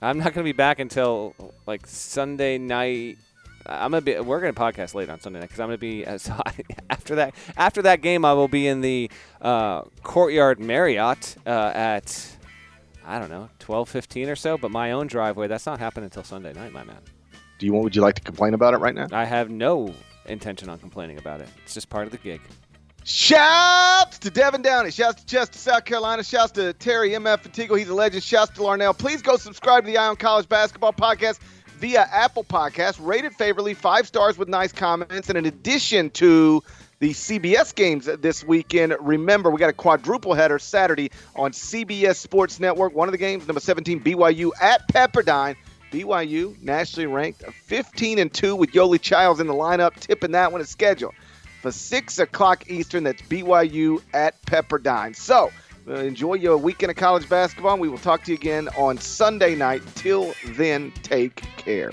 Speaker 3: I'm not going to be back until like Sunday night. I'm gonna be. We're gonna podcast late on Sunday night because I'm gonna be as after that. After that game, I will be in the uh, Courtyard Marriott uh, at I don't know twelve fifteen or so. But my own driveway, that's not happening until Sunday night, my man.
Speaker 2: Do you want? Would you like to complain about it right now?
Speaker 3: I have no intention on complaining about it. It's just part of the gig.
Speaker 2: Shouts to Devin Downey. Shouts to Chester, South Carolina. Shouts to Terry M F Fatigo. He's a legend. Shouts to Larnell. Please go subscribe to the Eye on College Basketball Podcast via Apple Podcasts. Rated favorably, five stars with nice comments. And in addition to the C B S games this weekend, remember, we got a quadruple header Saturday on C B S Sports Network. One of the games, number seventeen, B Y U at Pepperdine. B Y U, nationally ranked, fifteen and two with Yoli Childs in the lineup, tipping that one is scheduled for six o'clock Eastern. That's B Y U at Pepperdine. So, uh, enjoy your weekend of college basketball. We will talk to you again on Sunday night. Till then, take care.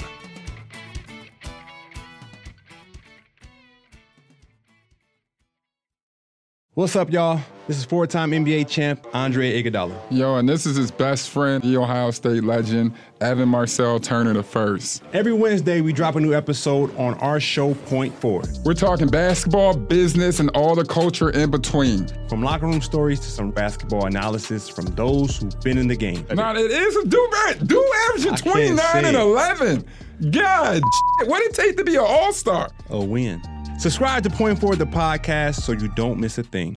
Speaker 9: What's up, y'all? This is four-time N B A champ Andre Iguodala.
Speaker 10: Yo, and this is his best friend, the Ohio State legend, Evan Marcel Turner the First.
Speaker 9: Every Wednesday, we drop a new episode on our show, Point Forward.
Speaker 10: We're talking basketball, business, and all the culture in between.
Speaker 9: From locker room stories to some basketball analysis from those who've been in the game.
Speaker 10: Nah, it is a do do averaging twenty-nine and eleven. God, what did it take to be an all-star?
Speaker 9: A win. Subscribe to Point Forward, the podcast, so you don't miss a thing.